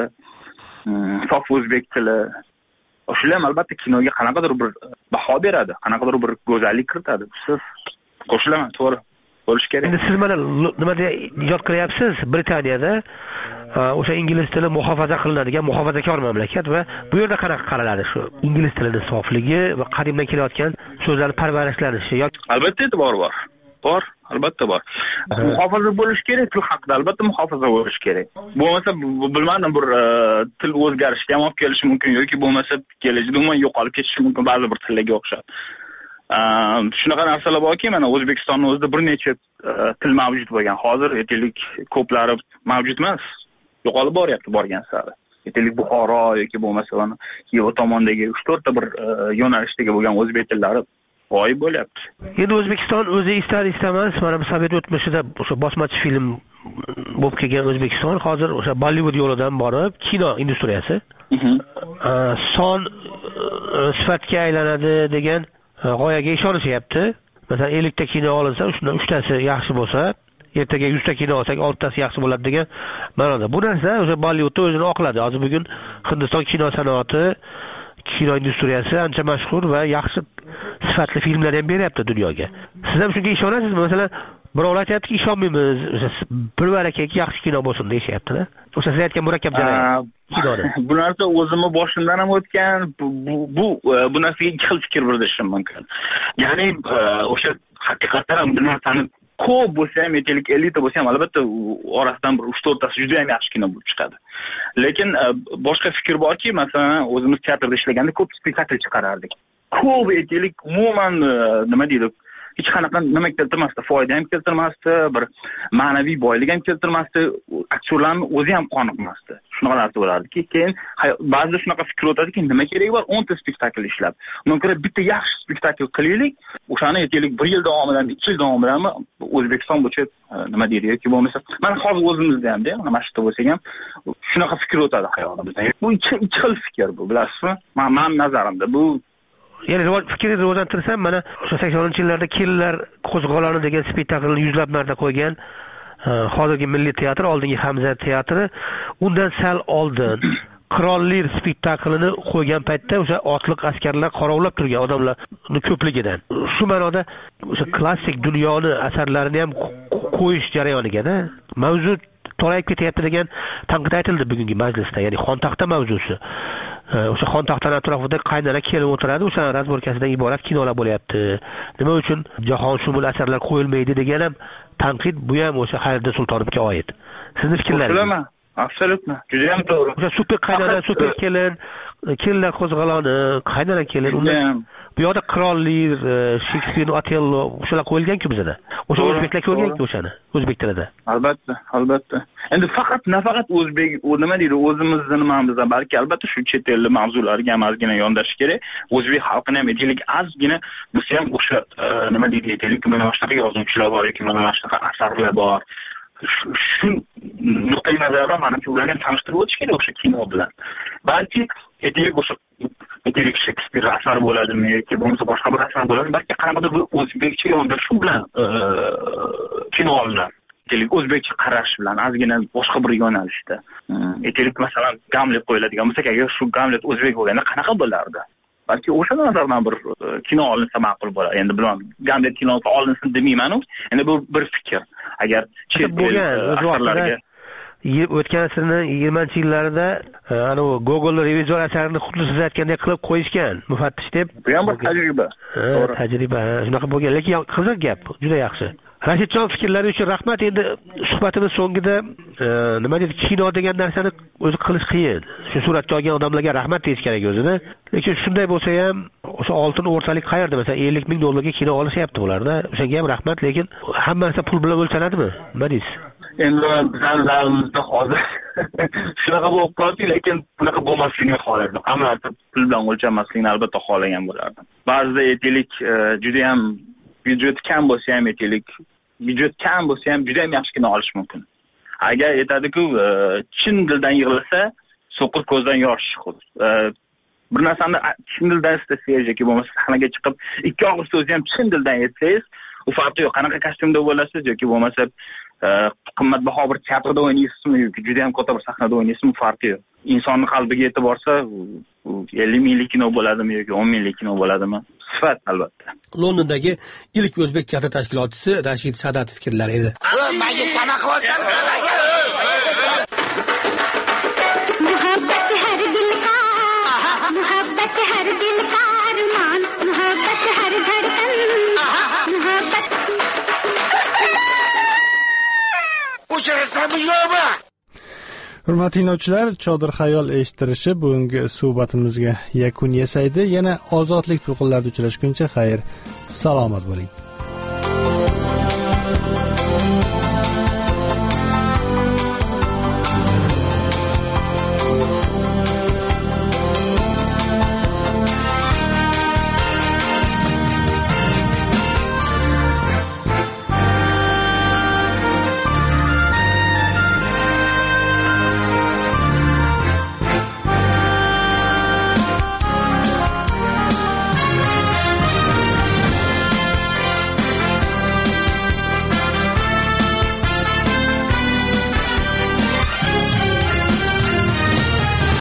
sof o'zbek tili. Shular ham albatta kinoga qanaqadir bir baho beradi, qanaqadir bir go'zallik kiritadi. Siz qo'shilaman, to'g'ri bo'lish kerak. Endi siz mana nimada ijod qilyapsiz? Britaniyada o'sha ingliz tili muhofaza qilinadigan muhofazakor mamlakat va bu yerda qanaqa qaraladi shu ingliz tilining sofligi va qadimdan kelayotgan so'zlar parvarishlanishi yoki? Albatta e'tibor bor. Bor, albatta bor. Muhofaza bo'lish kerak, til haqida albatta muhofaza bo'lish kerak. Bo'lmasa bilmadim, bir til o'zgarishiga ham olib kelishi mumkin yoki bo'lmasa kelajakda umuman yo'qolib ketishi mumkin ba'zi bir tillarga o'xshab. Shunaqa narsalar borki, mana O'zbekistonning o'zida bir necha til mavjud bo'lgan. Hozir aytaylik ko'plari mavjud emas. Yo'qolib boryapti borgan sari. Aytaylik Buxoro yoki bo'lmasa mana Xiva tomondagi uch to'rt ta bir yo'nalishdagi bo'lgan o'zbek tillari g'oyib bo'lyapti. Endi O'zbekiston o'zi istar istamas mana bu Sovet o'tmishida o'sha bosmachi film bo'lib kelgan O'zbekiston hozir o'sha Bollivud yo'lidan borib kino industriyasi son sifatga aylanadi degan g'oyaga ishonishyapti. Masalan, ellik ta kino olinsa, shundan uchtasi yaxshi bo'lsa, ertaga yuz ta kino olsak, oltitasi yaxshi bo'ladi degan ma'noda. Bu narsa o'sha Bollivudda o'zini oqladi. Hozir bugun Hindiston kino sanoati, kino industriyasi ancha mashhur va yaxshi sifatli filmlar ham beryapti dunyoga. Siz ham shunga ishonasizmi? Masalan, birovlar aytayaptiki, ishonmaymiz, bir barakaki yaxshi kino bo'lsin deyishyapti-da. O'sha siz aytgan murakkab jarayon kinoda. Bu narsa o'zimni boshimdan ham o'tgan. Bu bu bu narsaga ikki xil fikr bildirishim mumkin. Ya'ni o'sha haqiqatan bu narsani ko'p bo'lsa ham, aytaylik ellik ta bo'lsa ham albatta orasidan bir uch to'rt tasi juda ham yaxshi kino bo'lib chiqadi. Lekin boshqa fikr borki, masalan, o'zimiz teatrda ishlaganda ko'p spektakl chiqarardik. Ko'p aytaylik umuman nima deydi, hech qanaqa nima keltirmasdi, foyda ham keltirmasdi, bir ma'naviy boylik ham keltirmasdi, aktyorlarning o'zi ham qoniqmasdi. Shunaqa narsa bo'lardi-ki, keyin ba'zida shunaqa fikr o'tadiki, nima keragi bor o'n ta spektakl ishlab. Undan ko'ra bitta yaxshi spektakl qilaylik, o'shani aytaylik bir yil davomida, ikki yil davomida O'zbekiston bo'yicha nima deydi yoki bo'lmasa, mana hozir o'zimizda ham-da, mana shu bo'lsa ham shunaqa fikr o'tadi hayolimizda. Bu ikki xil fikr bu, bilasizmi? Men nazarimda bu ya'ni rivoj fikrini rivojlantirsam, mana o'sha saksoninchi yillarda Kelinlar qo'zg'oloni degan spektaklni yuzlab marta qo'ygan hozirgi Milliy teatr, oldingi Hamza teatri, undan sal oldin Qirollar spektaklini qo'ygan paytda o'sha otliq askarlar qorovlab turgan odamlarning ko'pligidan. Shu ma'noda o'sha klassik dunyoni asarlarini ham qo'yish jarayoniga-da mavzu torayib ketyapti degan tanqid aytildi bugungi majlisda, ya'ni xontaxta mavzusi. O'sha xontaxtaning atrofida qaynana kelib o'tiradi, o'sha razborkasidan iborat kinolar bo'lyapti. Nima uchun jahon shumul asarlar qo'yilmaydi degan ham tanqid, bu ham o'sha Xayriddin Sultonovga oid. Sizning fikrlaringiz? Bilaman, absolutno. Juda ham to'g'ri. O'sha super qaynana, super kelin, kelinlar qo'zg'oloni, qaynana kelin, undan bu yoqda Qirollar, Shekspir, Otello o'shalar qo'yilgan-ku bizda. O'sha o'zbeklar ko'rgan-ku o'shani, o'zbek tilida. Albatta, albatta. Endi faqat nafaqat o'zbek, o nima deydi, o'zimizning nimamizda, balki albatta shu chet ellik mavzularga ham ozgina yondashish kerak. O'zbek xalqini ham aytaylik ozgina bo'lsa ham o'sha nima deydi, aytaylik, mana shunaqa yozuvchilar bor yoki mana shunaqa asarlar bor. Shu nuqtai nazardan mana ularni tanishtirib o'tish kerak o'sha kino bilan. Balki aytaylik o'sha aytaylik Shekspir asari bo'ladimi yoki bo'lmasa boshqa bir asar bo'ladimi, balki qanaqadir bir o'zbekcha yondashuv bilan kino olinadi. Aytaylik o'zbekcha qarash bilan ozgina boshqa bir yo'nalishda. Aytaylik masalan Gamlet qo'yiladigan bo'lsa, agar shu Gamlet o'zbek bo'lganda qanaqa bo'lardi? Balki o'sha nazardan bir kino olinsa ma'qul bo'ladi. Endi bilaman, Gamlet kinosi olinsin demayman-ku. Endi bu bir fikr. Agar chet asarlarga o'tgan asrning yigirmanchi yillarida ana u Google revizor asarini xuddi siz aytgandek qilib qo'yishgan, mufattish deb. Bu ham bir tajriba. To'g'ri, tajriba. Shunaqa bo'lgan, lekin qiziq gap, juda yaxshi. Rashidjon, fikrlari uchun rahmat. Endi suhbatimiz so'ngida nima deydi, kino degan narsani o'zi qilish qiyin. Shu suratga olgan odamlarga rahmat deyish kerak o'zida. Lekin shunday bo'lsa ham, o'sha oltin o'rtalik qayerda? Masalan, ellik ming dollarga kino olishyapti ularda. O'shanga ham rahmat, lekin hamma narsa pul bilan o'lchanadimi? Nima deysiz? Endi bizlarimizda hozir shunaqa bo'lib qoldi, lekin bunaqa bo'lmasligini xohlardim. Hamma narsa pul bilan o'lchanmasligini albatta xohlagan bo'lardim. Ba'zida aytaylik, juda ham byudjet kam bo'lsa ham aytaylik, byudjet kam bo'lsa ham juda ham yaxshi kino olish mumkin. Agar aytadi-ku, chin dildan yig'lasa, so'qir ko'zdan yosh chiqadi. Bir narsani chin dildan istasangiz yoki bo'lmasa sahnaga chiqib ikki og'iz so'zni ham chin dildan aytsangiz, u farqi yo'q. Qanaqa kostyumda bo'lasiz yoki bo'lmasa qimmatbaho bir teatrda o'ynaysizmi yoki juda ham katta bir sahnada o'ynaysizmi, farqi yo'q. Insonning qalbiga yetib borsa, ellik minglik kino bo'ladimi yoki o'n minglik kino bo'ladimi? Sifat albatta. Londondagi ilk o'zbek teatr tashkilotchisi Rashid Sadat fikrlari edi. Menga sana qilyapsan. Muhabbat har dil ka, muhabbat har dil ka arman, muhabbat har धड़कन, muhabbat yo'qmi? Hurmatli tinglovchilar, Chodir xayol eshittirishi bugungi suhbatimizga yakun yasaydi. Yana ozodlik to'lqinlarida uchrashguncha xayr, salomat bo'ling.